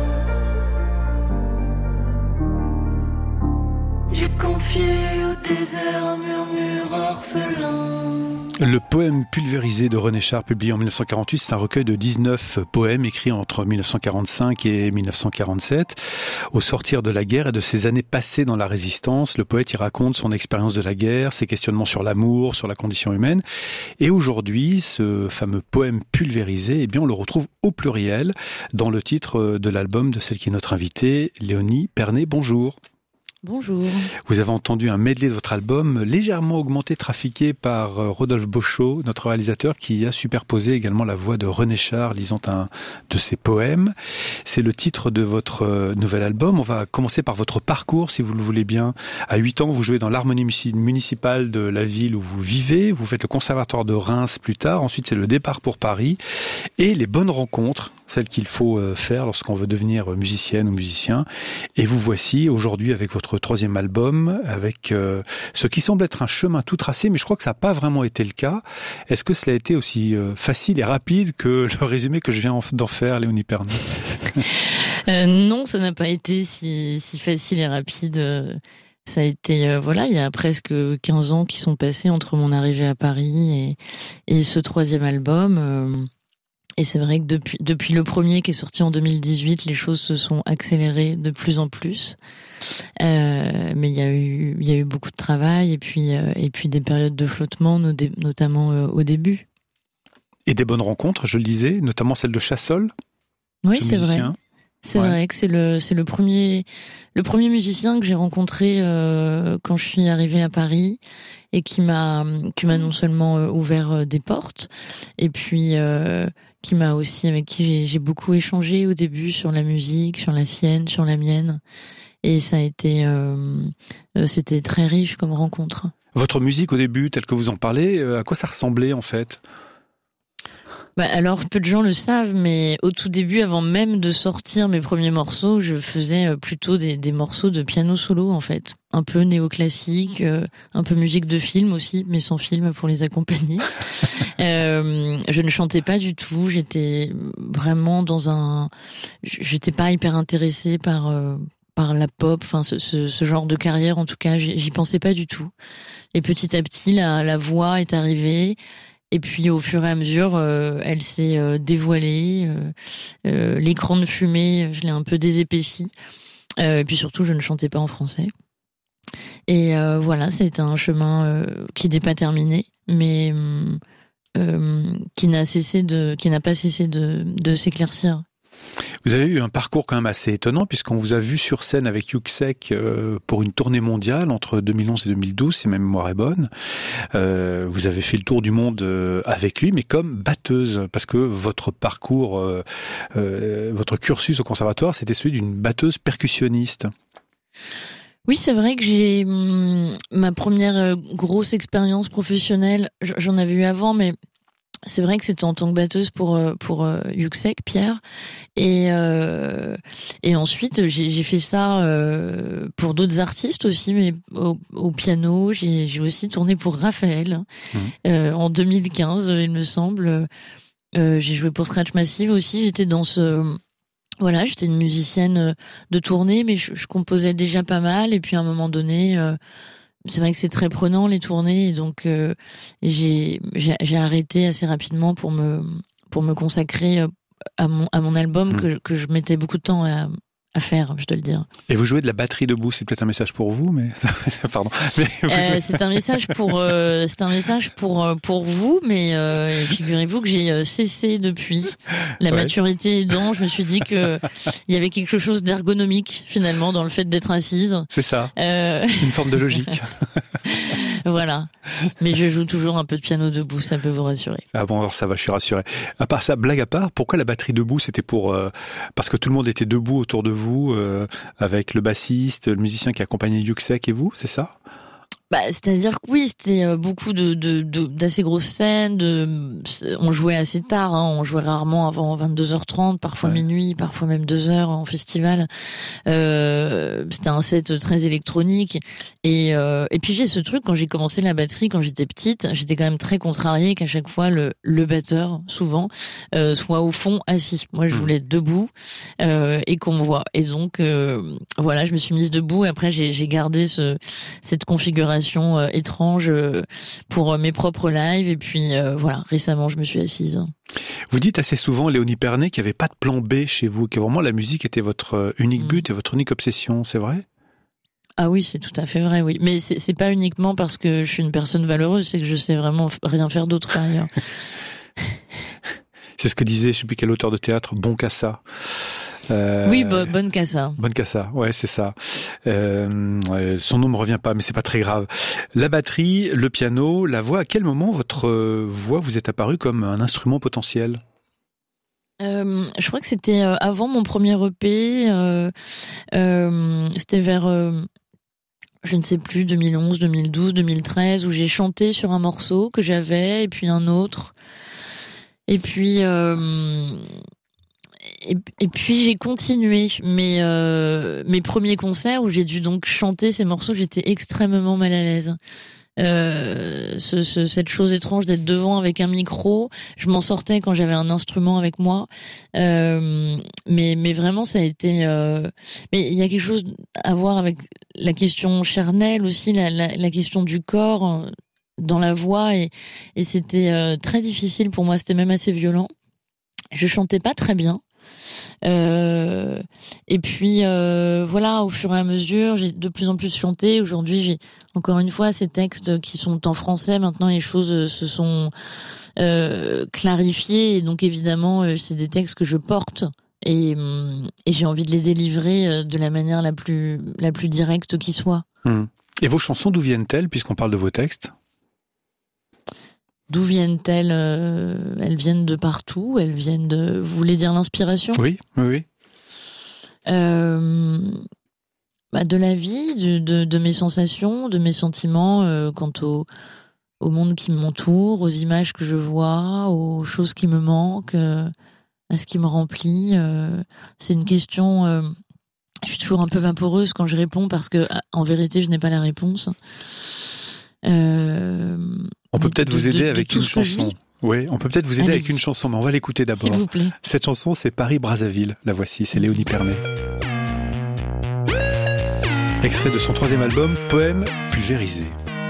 J'ai confié au désert un murmure orphelin. Le poème pulvérisé de René Char, publié en mille neuf cent quarante-huit, c'est un recueil de dix-neuf poèmes écrits entre mille neuf cent quarante-cinq et mille neuf cent quarante-sept. Au sortir de la guerre et de ses années passées dans la résistance, le poète y raconte son expérience de la guerre, ses questionnements sur l'amour, sur la condition humaine. Et aujourd'hui, ce fameux poème pulvérisé, eh bien, on le retrouve au pluriel dans le titre de l'album de celle qui est notre invitée, Léonie Pernet. Bonjour. Bonjour. Vous avez entendu un medley de votre album légèrement augmenté, trafiqué par Rodolphe Beauchot, notre réalisateur, qui a superposé également la voix de René Char lisant un de ses poèmes. C'est le titre de votre nouvel album. On va commencer par votre parcours, si vous le voulez bien. À huit ans, vous jouez dans l'harmonie municipale de la ville où vous vivez. Vous faites le conservatoire de Reims plus tard. Ensuite, c'est le départ pour Paris. Et les bonnes rencontres, celles qu'il faut faire lorsqu'on veut devenir musicienne ou musicien. Et vous voici aujourd'hui avec votre troisième album, avec euh, ce qui semble être un chemin tout tracé, mais je crois que ça n'a pas vraiment été le cas. Est-ce que cela a été aussi euh, facile et rapide que le résumé que je viens d'en faire, Léonie Pernet? euh, Non, ça n'a pas été si, si facile et rapide. ça a été, euh, voilà, il y a presque quinze ans qui sont passés entre mon arrivée à Paris et, et ce troisième album. Euh, et c'est vrai que depuis, depuis le premier qui est sorti en deux mille dix-huit, les choses se sont accélérées de plus en plus. Euh, mais il y a eu, il y a eu beaucoup de travail et puis, euh, et puis des périodes de flottement, notamment euh, au début. Et des bonnes rencontres, je le disais, notamment celle de Chassol. Oui, c'est vrai. C'est ouais. vrai que c'est le c'est le premier le premier musicien que j'ai rencontré euh, quand je suis arrivée à Paris et qui m'a qui m'a non seulement euh, ouvert des portes et puis euh, qui m'a aussi avec qui j'ai j'ai beaucoup échangé au début sur la musique, sur la sienne, sur la mienne, et ça a été euh, c'était très riche comme rencontre. Votre musique au début, telle que vous en parlez, à quoi ça ressemblait en fait ? Bah alors, peu de gens le savent, mais au tout début, avant même de sortir mes premiers morceaux, je faisais plutôt des, des morceaux de piano solo, en fait. Un peu néoclassique, euh, un peu musique de film aussi, mais sans film pour les accompagner. euh, je ne chantais pas du tout, j'étais vraiment dans un... J'étais pas hyper intéressée par... Euh, par la pop, enfin ce, ce, ce genre de carrière, en tout cas, j'y, j'y pensais pas du tout. Et petit à petit, la, la voix est arrivée. Et puis au fur et à mesure, euh, elle s'est euh, dévoilée. Euh, euh, l'écran de fumée, je l'ai un peu désépaissi. Euh, et puis surtout, je ne chantais pas en français. Et euh, voilà, c'était un chemin euh, qui n'est pas terminé, mais euh, qui n'a cessé de, qui n'a pas cessé de, de s'éclaircir. Vous avez eu un parcours quand même assez étonnant puisqu'on vous a vu sur scène avec Yuksek euh, pour une tournée mondiale entre deux mille onze et deux mille douze, si ma mémoire est bonne. Euh, vous avez fait le tour du monde euh, avec lui, mais comme batteuse, parce que votre parcours, euh, euh, votre cursus au conservatoire, c'était celui d'une batteuse percussionniste. Oui, c'est vrai que j'ai hum, ma première grosse expérience professionnelle, j'en avais eu avant, mais c'est vrai que c'était en tant que batteuse pour pour euh, Yuksek, Pierre, et euh, et ensuite j'ai j'ai fait ça euh, pour d'autres artistes aussi, mais au, au piano. J'ai j'ai aussi tourné pour Raphaël mmh. euh, en deux mille quinze, il me semble. Euh, j'ai joué pour Scratch Massive aussi. J'étais dans ce voilà, j'étais une musicienne de tournée, mais je, je composais déjà pas mal. Et puis à un moment donné. Euh, C'est vrai que c'est très prenant les tournées, et donc euh, j'ai, j'ai j'ai arrêté assez rapidement pour me pour me consacrer à mon à mon album mmh. que que je mettais beaucoup de temps à à faire, je dois le dire. Et vous jouez de la batterie debout, c'est peut-être un message pour vous, mais pardon. Mais... Euh, c'est un message pour euh, c'est un message pour pour vous, mais euh, figurez-vous que j'ai cessé depuis. La ouais. maturité aidant, je me suis dit que il y avait quelque chose d'ergonomique finalement dans le fait d'être assise. C'est ça. Euh... Une forme de logique. Voilà. Mais je joue toujours un peu de piano debout, ça peut vous rassurer. Ah bon, alors ça va, je suis rassuré. À part ça, blague à part, pourquoi la batterie debout? C'était pour euh, parce que tout le monde était debout autour de vous, euh, avec le bassiste, le musicien qui accompagnait Yuksek et vous, c'est ça? Bah, c'est-à-dire que oui, c'était beaucoup de, de, de d'assez grosses scènes. De, on jouait assez tard, hein, on jouait rarement avant vingt-deux heures trente, parfois ouais. minuit, parfois même deux heures en festival. Euh, c'était un set très électronique. Et, euh, et puis j'ai ce truc, quand j'ai commencé la batterie, quand j'étais petite, j'étais quand même très contrariée qu'à chaque fois le, le batteur, souvent, euh, soit au fond assis. Moi, je voulais être debout euh, et qu'on me voit. Et donc, euh, voilà, je me suis mise debout. Et après, j'ai, j'ai gardé ce, cette configuration Euh, étrange euh, pour euh, mes propres lives, et puis euh, voilà, récemment je me suis assise. Vous dites assez souvent, Léonie Pernet, qu'il n'y avait pas de plan B chez vous, que vraiment la musique était votre unique but mmh. et votre unique obsession, c'est vrai? Ah oui, c'est tout à fait vrai, oui. Mais c'est, c'est pas uniquement parce que je suis une personne valeureuse, c'est que je sais vraiment rien faire d'autre par ailleurs. C'est ce que disait, je sais plus quel auteur de théâtre, Boncassa. Euh, oui, bo- Bonne Cassa. Bonne Cassa, ouais, c'est ça. Euh, ouais, son nom me revient pas, mais c'est pas très grave. La batterie, le piano, la voix. À quel moment votre voix vous est apparue comme un instrument potentiel? Euh, je crois que c'était avant mon premier E P. Euh, euh, c'était vers, euh, je ne sais plus, deux mille onze, deux mille douze, deux mille treize, où j'ai chanté sur un morceau que j'avais, et puis un autre. Et puis. Euh, Et, et puis j'ai continué mes euh, mes premiers concerts où j'ai dû donc chanter ces morceaux, j'étais extrêmement mal à l'aise. euh, ce, ce, cette chose étrange d'être devant avec un micro. Je m'en sortais quand j'avais un instrument avec moi, euh, mais mais vraiment ça a été. Euh... Mais il y a quelque chose à voir avec la question charnelle aussi, la, la, la question du corps dans la voix, et, et c'était euh, très difficile pour moi. C'était même assez violent. Je chantais pas très bien. Euh, et puis euh, voilà, au fur et à mesure, j'ai de plus en plus chanté. Aujourd'hui, j'ai encore une fois ces textes qui sont en français. Maintenant, les choses se sont euh, clarifiées, et donc évidemment, euh, c'est des textes que je porte, et, et j'ai envie de les délivrer de la manière la plus la plus directe qui soit. Hum. Et vos chansons, d'où viennent-elles, puisqu'on parle de vos textes? D'où viennent-elles? euh, Elles viennent de partout. Elles viennent de. Vous voulez dire l'inspiration? Oui, oui, oui. Euh, bah de la vie, de, de, de mes sensations, de mes sentiments euh, quant au, au monde qui m'entoure, aux images que je vois, aux choses qui me manquent, euh, à ce qui me remplit. Euh, c'est une question. Euh, je suis toujours un peu vaporeuse quand je réponds, parce que en vérité, je n'ai pas la réponse. Euh, on peut peut-être de, vous aider de, avec de une chanson. Oui, on peut peut-être vous aider Allez-y. avec une chanson, mais on va l'écouter d'abord. S'il vous plaît. Cette chanson, c'est Paris-Brazzaville. La voici, c'est Léonie Pernet. Extrait de son troisième album, Poème pulvérisé.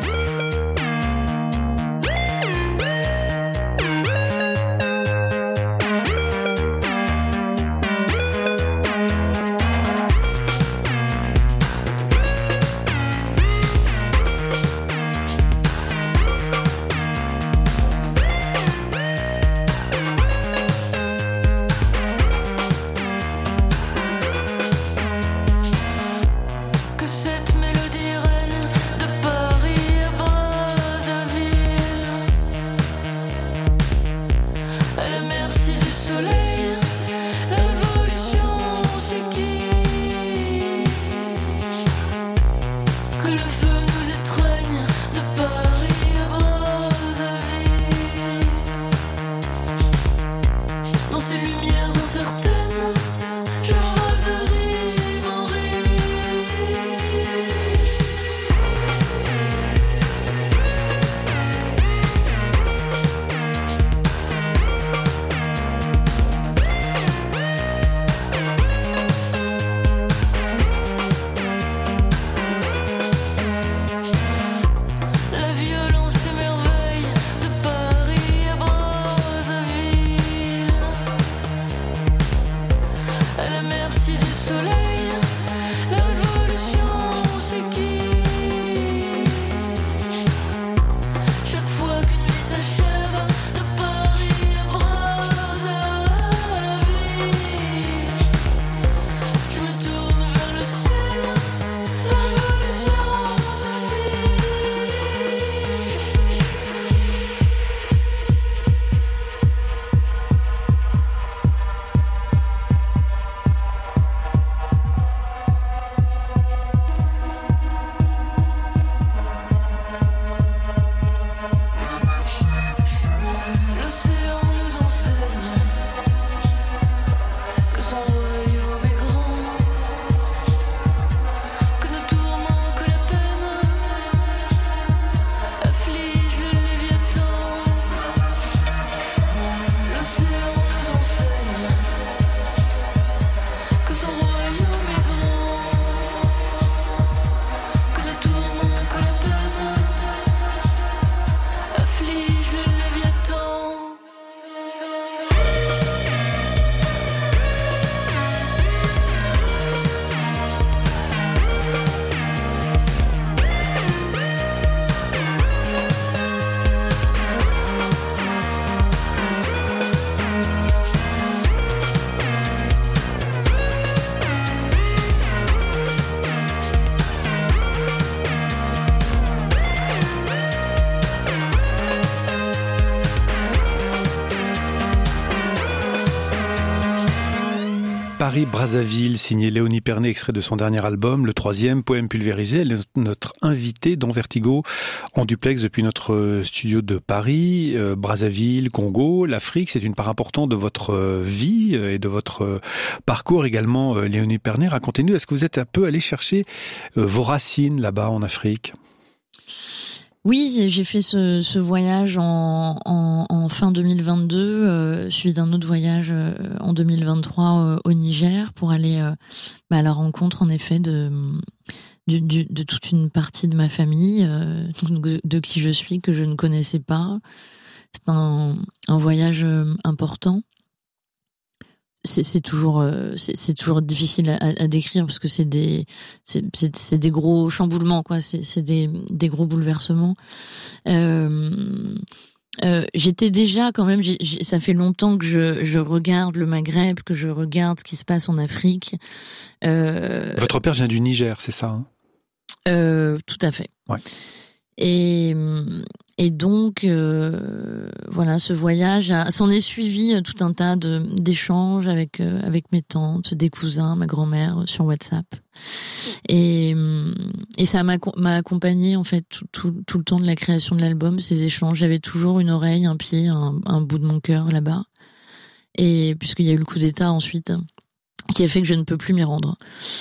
Que cette mélodie reine de Paris à Brazzaville, à la merci du soleil, l'évolution s'équise. Que le feu nous étreigne de Paris à Brazzaville, dans ces lumières incertaines, je vole de rive en rive. La violence émerveille de Paris à Brazzaville, à la merci du soleil, l'évolution s'équise. Chaque fois qu'une vie s'achève de Paris à Brazzaville, je me tourne vers le ciel, l'évolution se fige. L'océan nous enseigne que son royaume est grand, que nos tourments, que la peine afflige le Léviathan. L'océan nous enseigne que son royaume est grand, que nos tourments, que la peine afflige le Léviathan. Paris-Brazzaville, signé Léonie Pernet, extrait de son dernier album, le troisième, Poème pulvérisé. Elle est notre invitée dans Vertigo, en duplex depuis notre studio de Paris. Euh, Brazzaville, Congo, l'Afrique, c'est une part importante de votre euh, vie et de votre euh, parcours également. Euh, Léonie Pernet, racontez-nous, est-ce que vous êtes un peu allé chercher euh, vos racines là-bas en Afrique? Oui, j'ai fait ce, ce voyage en, en, en fin deux mille vingt-deux, euh, suivi d'un autre voyage euh, en deux mille vingt-trois euh, au Niger pour aller euh, bah, à la rencontre en effet de, de, de, de toute une partie de ma famille, euh, de, de qui je suis, que je ne connaissais pas. C'est un, un voyage euh, important. C'est, c'est toujours, euh, c'est, c'est toujours difficile à, à décrire parce que c'est des, c'est, c'est, c'est des gros chamboulements, quoi. C'est, c'est des, des gros bouleversements. Euh, euh, j'étais déjà quand même. J'ai, j'ai, ça fait longtemps que je, je regarde le Maghreb, que je regarde ce qui se passe en Afrique. Euh, Votre père vient du Niger, c'est ça hein euh, Tout à fait. Ouais. Et et donc euh, voilà, ce voyage a, s'en est suivi tout un tas de d'échanges avec euh, avec mes tantes, des cousins, ma grand-mère sur WhatsApp. Et et ça m'a m'a accompagné en fait tout, tout tout le temps de la création de l'album, ces échanges. J'avais toujours une oreille, un pied, un, un bout de mon cœur là-bas. Et puisqu'il y a eu le coup d'État ensuite, qui a fait que je ne peux plus m'y rendre.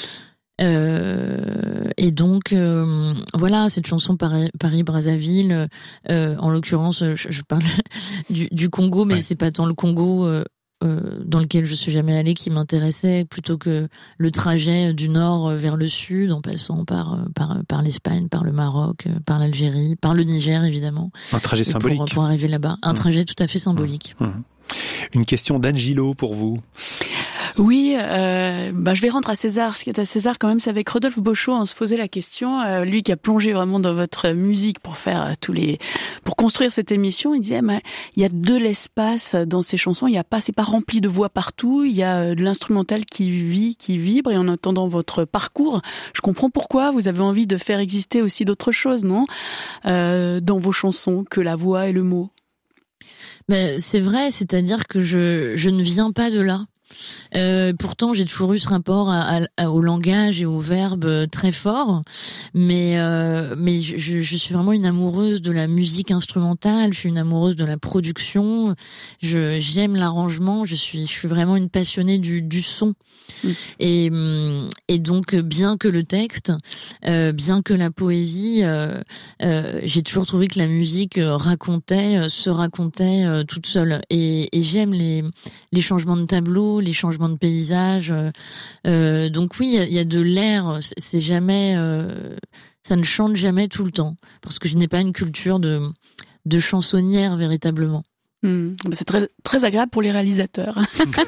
Euh, et donc euh, voilà, cette chanson Paris, Paris Brazzaville, euh, en l'occurrence, je, je parle du, du Congo, mais ouais. c'est pas tant le Congo euh, euh, dans lequel je suis jamais allée qui m'intéressait, plutôt que le trajet du nord vers le sud, en passant par par par l'Espagne, par le Maroc, par l'Algérie, par le Niger évidemment. Un trajet symbolique pour, pour arriver là-bas. Un mmh. trajet tout à fait symbolique. Mmh. Une question d'Angelo pour vous. Oui, euh, bah je vais rendre à César. Ce qui est à César quand même, c'est avec Rodolphe Bochot, on se posait la question. Euh, lui qui a plongé vraiment dans votre musique pour faire euh, tous les, pour construire cette émission, il disait, bah, il y a de l'espace dans ces chansons. Il y a pas, c'est pas rempli de voix partout. Il y a euh, de l'instrumental qui vit, qui vibre. Et en entendant votre parcours, je comprends pourquoi vous avez envie de faire exister aussi d'autres choses, non, euh, dans vos chansons que la voix et le mot. Mais c'est vrai, c'est-à-dire que je je ne viens pas de là. Euh, pourtant, j'ai toujours eu ce rapport à, à, au langage et au verbe très fort, mais euh, mais je, je suis vraiment une amoureuse de la musique instrumentale. Je suis une amoureuse de la production. Je j'aime l'arrangement. Je suis je suis vraiment une passionnée du du son. Mmh. Et et donc bien que le texte, euh, bien que la poésie, euh, euh, j'ai toujours trouvé que la musique racontait, se racontait euh, toute seule. Et, et j'aime les les changements de tableau, les changements de paysage. Euh, donc oui, il y, y a de l'air. C'est, c'est jamais, euh, ça ne chante jamais tout le temps, parce que je n'ai pas une culture de de chansonnière véritablement. Mmh. C'est très très agréable pour les réalisateurs.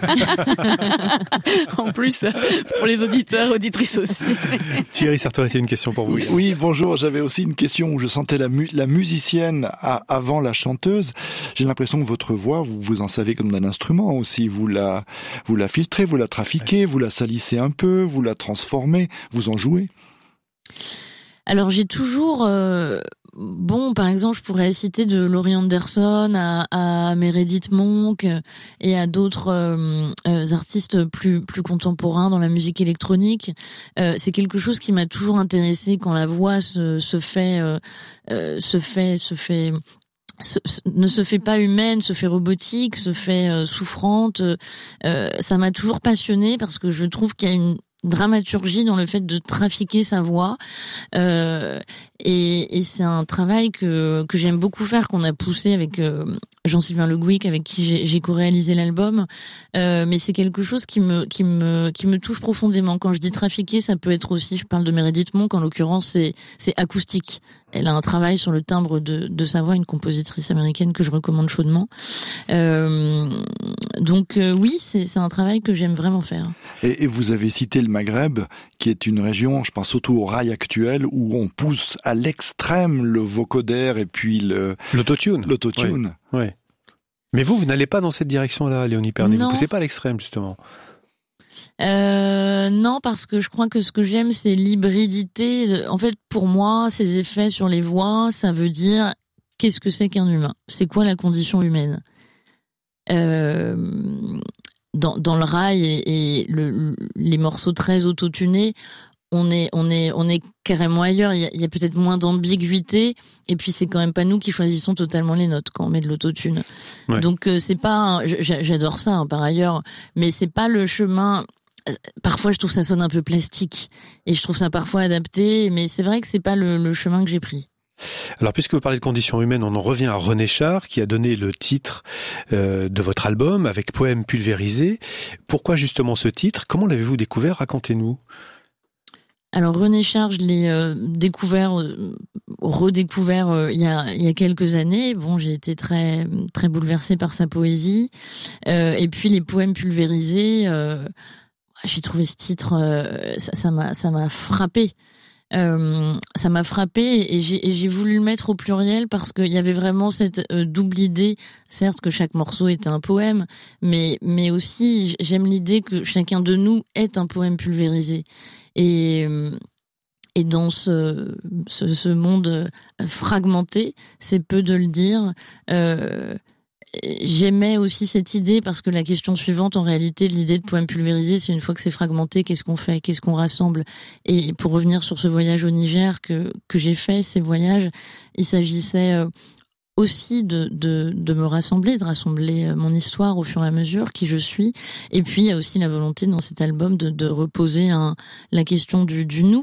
En plus, pour les auditeurs, auditrices aussi. Thierry Sartoretti, une question pour vous. Oui, oui, bonjour. J'avais aussi une question où je sentais la, mu- la musicienne à, avant la chanteuse. J'ai l'impression que votre voix, vous vous en savez comme d'un instrument aussi. Vous la vous la filtrez, vous la trafiquez, vous la salissez un peu, vous la transformez, vous en jouez. Alors j'ai toujours euh, bon, par exemple, je pourrais citer de Laurie Anderson à, à Meredith Monk et à d'autres euh, euh, artistes plus plus contemporains dans la musique électronique. Euh, c'est quelque chose qui m'a toujours intéressée quand la voix se se fait euh, euh, se fait se fait Se, ne se fait pas humaine, se fait robotique, se fait euh, souffrante. Euh, ça m'a toujours passionnée parce que je trouve qu'il y a une dramaturgie dans le fait de trafiquer sa voix, euh, et, et c'est un travail que que j'aime beaucoup faire, qu'on a poussé avec euh, Jean-Sylvain Le Gouic, avec qui j'ai, j'ai co-réalisé l'album, euh, mais c'est quelque chose qui me qui me qui me touche profondément. Quand je dis trafiquer, ça peut être aussi, je parle de Meredith Monk, en l'occurrence c'est c'est acoustique. Elle a un travail sur le timbre de de sa voix, une compositrice américaine que je recommande chaudement. Euh, donc euh, oui, c'est c'est un travail que j'aime vraiment faire. Et, et vous avez cité le Maghreb, qui est une région, je pense surtout au rail actuel, où on pousse à l'extrême le vocoder et puis le l'autotune. L'autotune. Oui. oui. Mais vous, vous n'allez pas dans cette direction-là, Léonie Pernet. Non. Vous poussez pas à l'extrême, justement. Euh, non, parce que je crois que ce que j'aime, c'est l'hybridité. En fait, pour moi, ces effets sur les voix, ça veut dire qu'est-ce que c'est qu'un humain ? C'est quoi la condition humaine ? Euh, dans, dans le rail et, et le, les morceaux très autotunés, on est, on est, on est carrément ailleurs. Il y a, il y a peut-être moins d'ambiguïté, et puis c'est quand même pas nous qui choisissons totalement les notes quand on met de l'autotune. Ouais. Donc euh, c'est pas, un, j'adore ça hein, par ailleurs, mais c'est pas le chemin. Parfois, je trouve ça sonne un peu plastique, et je trouve ça parfois adapté, mais c'est vrai que c'est pas le, le chemin que j'ai pris. Alors, puisque vous parlez de conditions humaines, on en revient à René Char, qui a donné le titre euh, de votre album avec Poèmes pulvérisés. Pourquoi justement ce titre ? Comment l'avez-vous découvert ? Racontez-nous. Alors René Char, je l'ai euh, découvert, euh, redécouvert euh, il y a il y a quelques années. Bon, j'ai été très très bouleversée par sa poésie. Euh, et puis les Poèmes pulvérisés, euh, j'ai trouvé ce titre, euh, ça, ça m'a ça m'a frappé. Euh, ça m'a frappé et j'ai, et j'ai voulu le mettre au pluriel parce qu'il y avait vraiment cette euh, double idée, certes que chaque morceau était un poème, mais mais aussi j'aime l'idée que chacun de nous est un poème pulvérisé. Et et dans ce ce, ce monde fragmenté, c'est peu de le dire. Euh, J'aimais aussi cette idée parce que la question suivante, en réalité, l'idée de poème pulvérisé, c'est une fois que c'est fragmenté, qu'est-ce qu'on fait, qu'est-ce qu'on rassemble. Et pour revenir sur ce voyage au Niger que que j'ai fait, ces voyages, il s'agissait aussi de de de me rassembler, de rassembler mon histoire au fur et à mesure, qui je suis. Et puis il y a aussi la volonté dans cet album de de reposer un la question du du nous.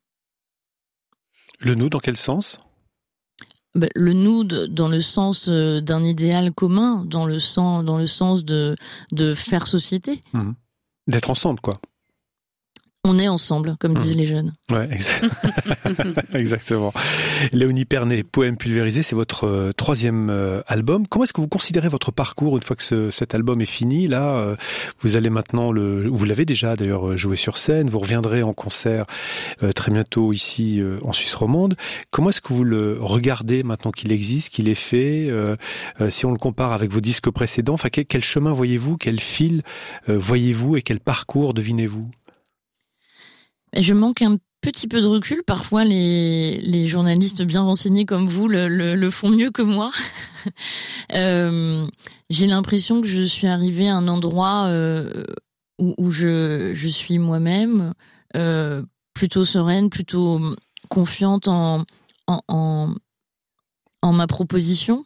Le nous, dans quel sens ? Ben, le nous de, dans le sens euh, d'un idéal commun, dans le sens dans le sens de de faire société. Mmh. D'être ensemble, quoi. On est ensemble, comme mmh. disent les jeunes. Ouais, exa- exactement. Léonie Pernet, Poèmes pulvérisés, c'est votre euh, troisième euh, album. Comment est-ce que vous considérez votre parcours une fois que ce, cet album est fini ? Là, euh, vous allez maintenant le, vous l'avez déjà d'ailleurs joué sur scène. Vous reviendrez en concert euh, très bientôt ici euh, en Suisse romande. Comment est-ce que vous le regardez maintenant qu'il existe, qu'il est fait euh, euh, si on le compare avec vos disques précédents, enfin quel, quel chemin voyez-vous, quel fil euh, voyez-vous et quel parcours devinez-vous ? Je manque un petit peu de recul. Parfois, les, les journalistes bien renseignés comme vous le, le, le font mieux que moi. euh, j'ai l'impression que je suis arrivée à un endroit euh, où, où je, je suis moi-même, euh, plutôt sereine, plutôt confiante en, en, en, en ma proposition.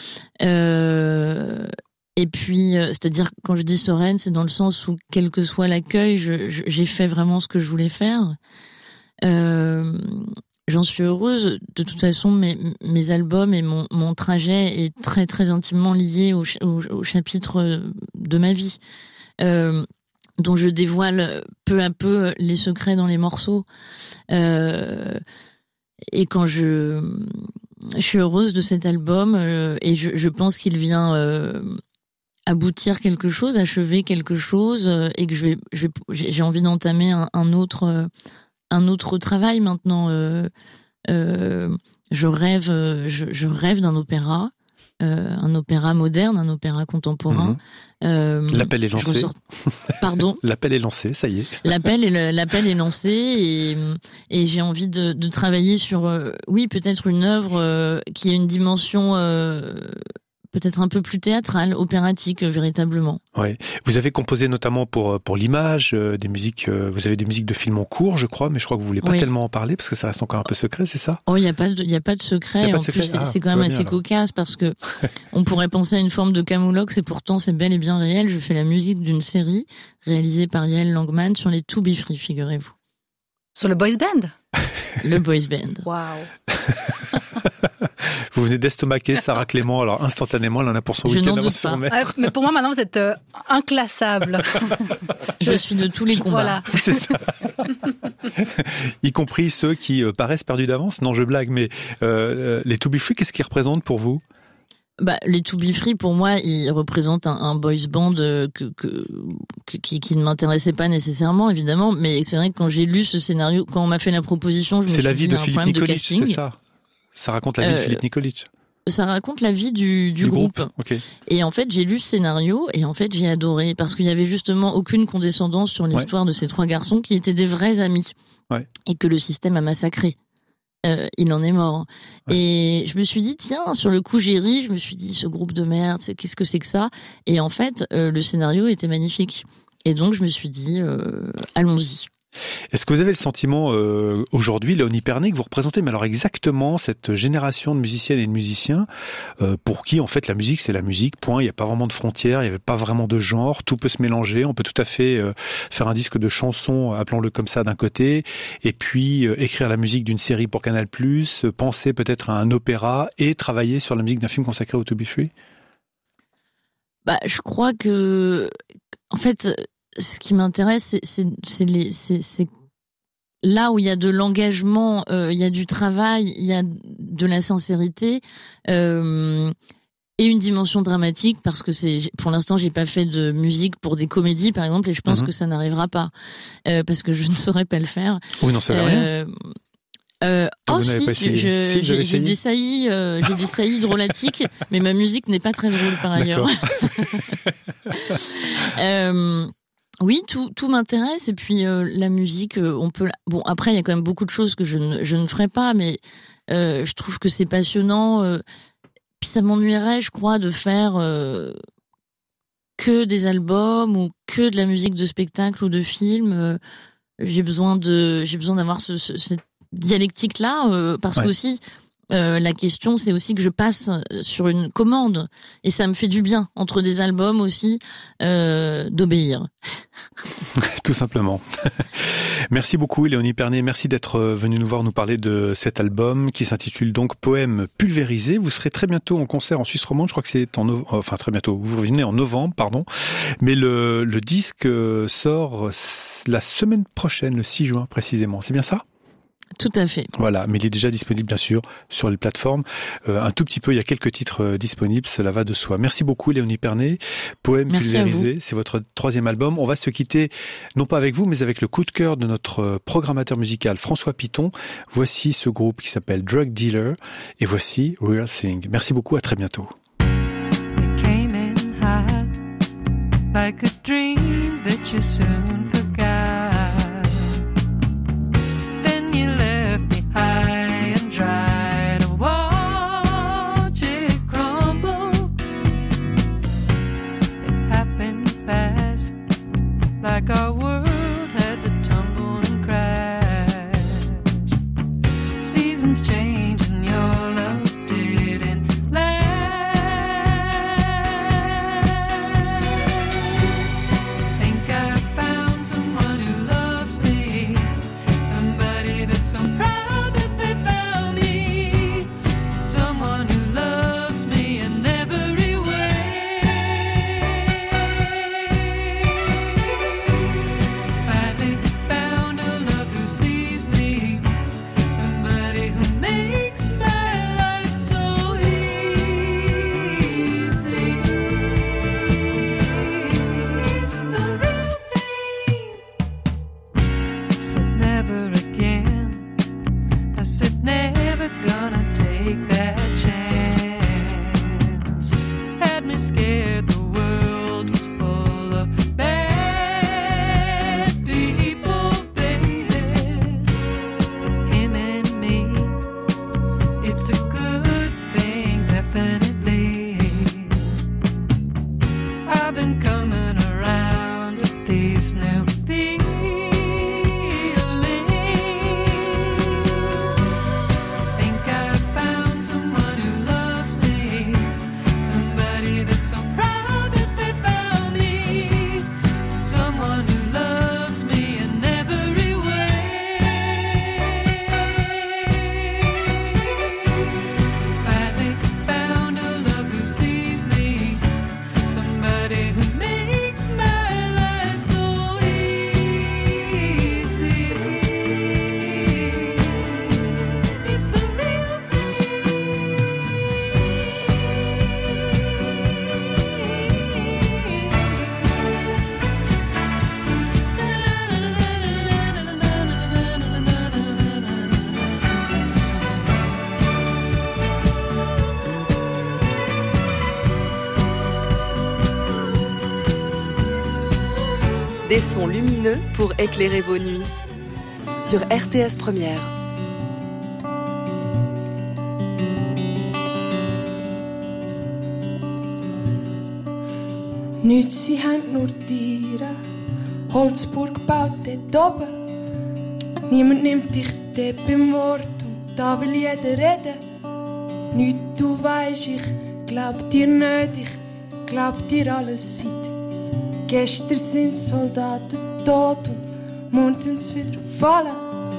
Euh, Et puis, c'est-à-dire, quand je dis sereine, c'est dans le sens où, quel que soit l'accueil, je, je, j'ai fait vraiment ce que je voulais faire. Euh, j'en suis heureuse. De toute façon, mes, mes albums et mon, mon trajet est très, très intimement lié au, au, au chapitre de ma vie, euh, dont je dévoile peu à peu les secrets dans les morceaux. Euh, et quand je... Je suis heureuse de cet album euh, et je, je pense qu'il vient... Euh, aboutir quelque chose, achever quelque chose, euh, et que je vais, je vais, j'ai envie d'entamer un, un autre, euh, un autre travail maintenant. Euh, euh, je rêve, je, je rêve d'un opéra, euh, un opéra moderne, un opéra contemporain. Mmh. Euh, L'appel est lancé. Ressort... Pardon. L'appel est lancé, ça y est. L'appel est l'appel est lancé et et j'ai envie de, de travailler sur, euh, oui, peut-être une œuvre euh, qui a une dimension. Euh, peut-être un peu plus théâtrale, opératique, véritablement. Oui. Vous avez composé notamment pour pour l'image euh, des musiques. Euh, vous avez des musiques de films en cours, je crois, mais je crois que vous voulez pas oui. tellement en parler parce que ça reste encore un peu secret, c'est ça ? Oh, il y a pas de, il y a pas de secret. Pas en de plus, secret. c'est, ah, c'est quand même assez bien, cocasse parce que on pourrait penser à une forme de camoulox et pourtant c'est bel et bien réel. Je fais la musique d'une série réalisée par Yael Langman sur les To Be Free, figurez-vous. Sur le boys band. Le boys band. Waouh. Vous venez d'estomaquer Sarah Clément, alors instantanément, elle en a pour son Je week-end avant de se remettre. Ah, mais pour moi, maintenant, vous êtes euh, inclassable. Je suis de tous les combats. Voilà. C'est ça. Y compris ceux qui euh, paraissent perdus d'avance. Non, je blague, mais euh, les To Be Free, qu'est-ce qu'ils représentent pour vous ? Bah, les To Be Free, pour moi, ils représentent un, un boys band que, que, que qui, qui ne m'intéressait pas nécessairement, évidemment. Mais c'est vrai que quand j'ai lu ce scénario, quand on m'a fait la proposition, je me c'est suis la vie dit de un Philippe problème Nikolic, de casting. C'est ça. Ça raconte la vie euh, de Philippe Nikolic. Ça raconte la vie du, du, du groupe. groupe. Okay. Et en fait, j'ai lu ce scénario et en fait, j'ai adoré parce qu'il y avait justement aucune condescendance sur l'histoire ouais. de ces trois garçons qui étaient des vrais amis ouais. et que le système a massacré. Euh, il en est mort. Ouais. Et je me suis dit, tiens, sur le coup, j'ai ri. Je me suis dit, ce groupe de merde, c'est, qu'est-ce que c'est que ça ? Et en fait, euh, le scénario était magnifique. Et donc, je me suis dit, euh, allons-y. Est-ce que vous avez le sentiment euh, aujourd'hui, Léonie Pernet, que vous représentez mais alors exactement cette génération de musiciennes et de musiciens euh, pour qui en fait la musique c'est la musique, point, il n'y a pas vraiment de frontières, il n'y avait pas vraiment de genre, tout peut se mélanger, on peut tout à fait euh, faire un disque de chansons, appelons-le comme ça d'un côté, et puis euh, écrire la musique d'une série pour Canal+, euh, penser peut-être à un opéra et travailler sur la musique d'un film consacré au To Be Free. Bah, je crois que en fait ce qui m'intéresse, c'est, c'est, c'est, les, c'est, c'est là où il y a de l'engagement, euh, il y a du travail, il y a de la sincérité euh, et une dimension dramatique, parce que c'est, pour l'instant, j'ai pas fait de musique pour des comédies, par exemple, et je pense mm-hmm. que ça n'arrivera pas, euh, parce que je ne saurais pas le faire. Oui, non, ça veut euh, rien. Euh, oh si, je, je, si j'ai, j'ai des saillies, euh, j'ai des saillies drôlatiques, mais ma musique n'est pas très drôle par ailleurs. euh, Oui, tout tout m'intéresse, et puis euh, la musique, euh, on peut. Bon, après il y a quand même beaucoup de choses que je ne je ne ferai pas, mais euh, je trouve que c'est passionnant. Euh, puis ça m'ennuierait, je crois, de faire euh, que des albums ou que de la musique de spectacle ou de film. Euh, j'ai besoin de j'ai besoin d'avoir ce, ce cette dialectique là, euh, parce ouais. qu'aussi. Euh, la question, c'est aussi que je passe sur une commande, et ça me fait du bien, entre des albums aussi, euh, d'obéir. Tout simplement. Merci beaucoup, Léonie Pernet. Merci d'être venue nous voir, nous parler de cet album qui s'intitule donc Poème pulvérisé. Vous serez très bientôt en concert en Suisse romande. Je crois que c'est en novembre, enfin très bientôt. Vous revenez en novembre, pardon. Mais le, le disque sort la semaine prochaine, le six juin précisément. C'est bien ça? Tout à fait. Voilà, mais il est déjà disponible bien sûr sur les plateformes. Euh, un tout petit peu, il y a quelques titres euh, disponibles, cela va de soi. Merci beaucoup Léonie Pernet. Poème Merci pulvérisé, c'est votre troisième album. On va se quitter, non pas avec vous, mais avec le coup de cœur de notre programmateur musical François Piton. Voici ce groupe qui s'appelle Drug Dealer, et voici Real Thing. Merci beaucoup, à très bientôt. We came in hot, like a dream that you soon forgot. Like our world had to tumble and crash. Seasons change and your love didn't last. Think I found someone who loves me, somebody that's so proud that they found me, someone who loves me in every way. Des sons lumineux pour éclairer vos nuits. Sur R T S Première. Nüüd siihen nurdiire, Holzburg baut dort oben, Niemand nimmt dich dort beim Wort und da will jeder reden. Nicht du weisst, ich glaub dir nicht, ich glaub dir alles seit. Gestern sind Soldaten tot und morgens wieder fallen.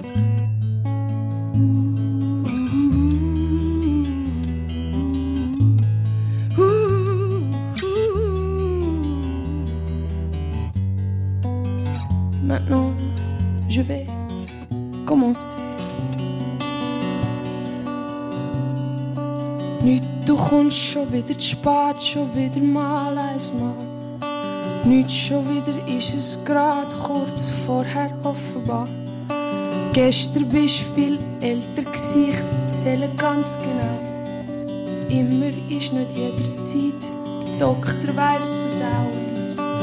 Maintenant, je vais commencer. Nicht, du kommst schon wieder zu spät, schon wieder mal einmal. Nicht schon wieder ist es gerade kurz vorher offenbar. Gestern bist du viel älter gsi, ich erzähle ganz genau. Immer ist nicht jeder Zeit, der Doktor weiss das auch nicht.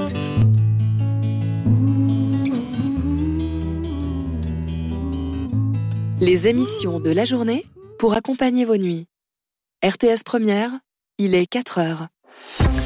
Les émissions de la journée pour accompagner vos nuits. R T S Première, il est quatre heures.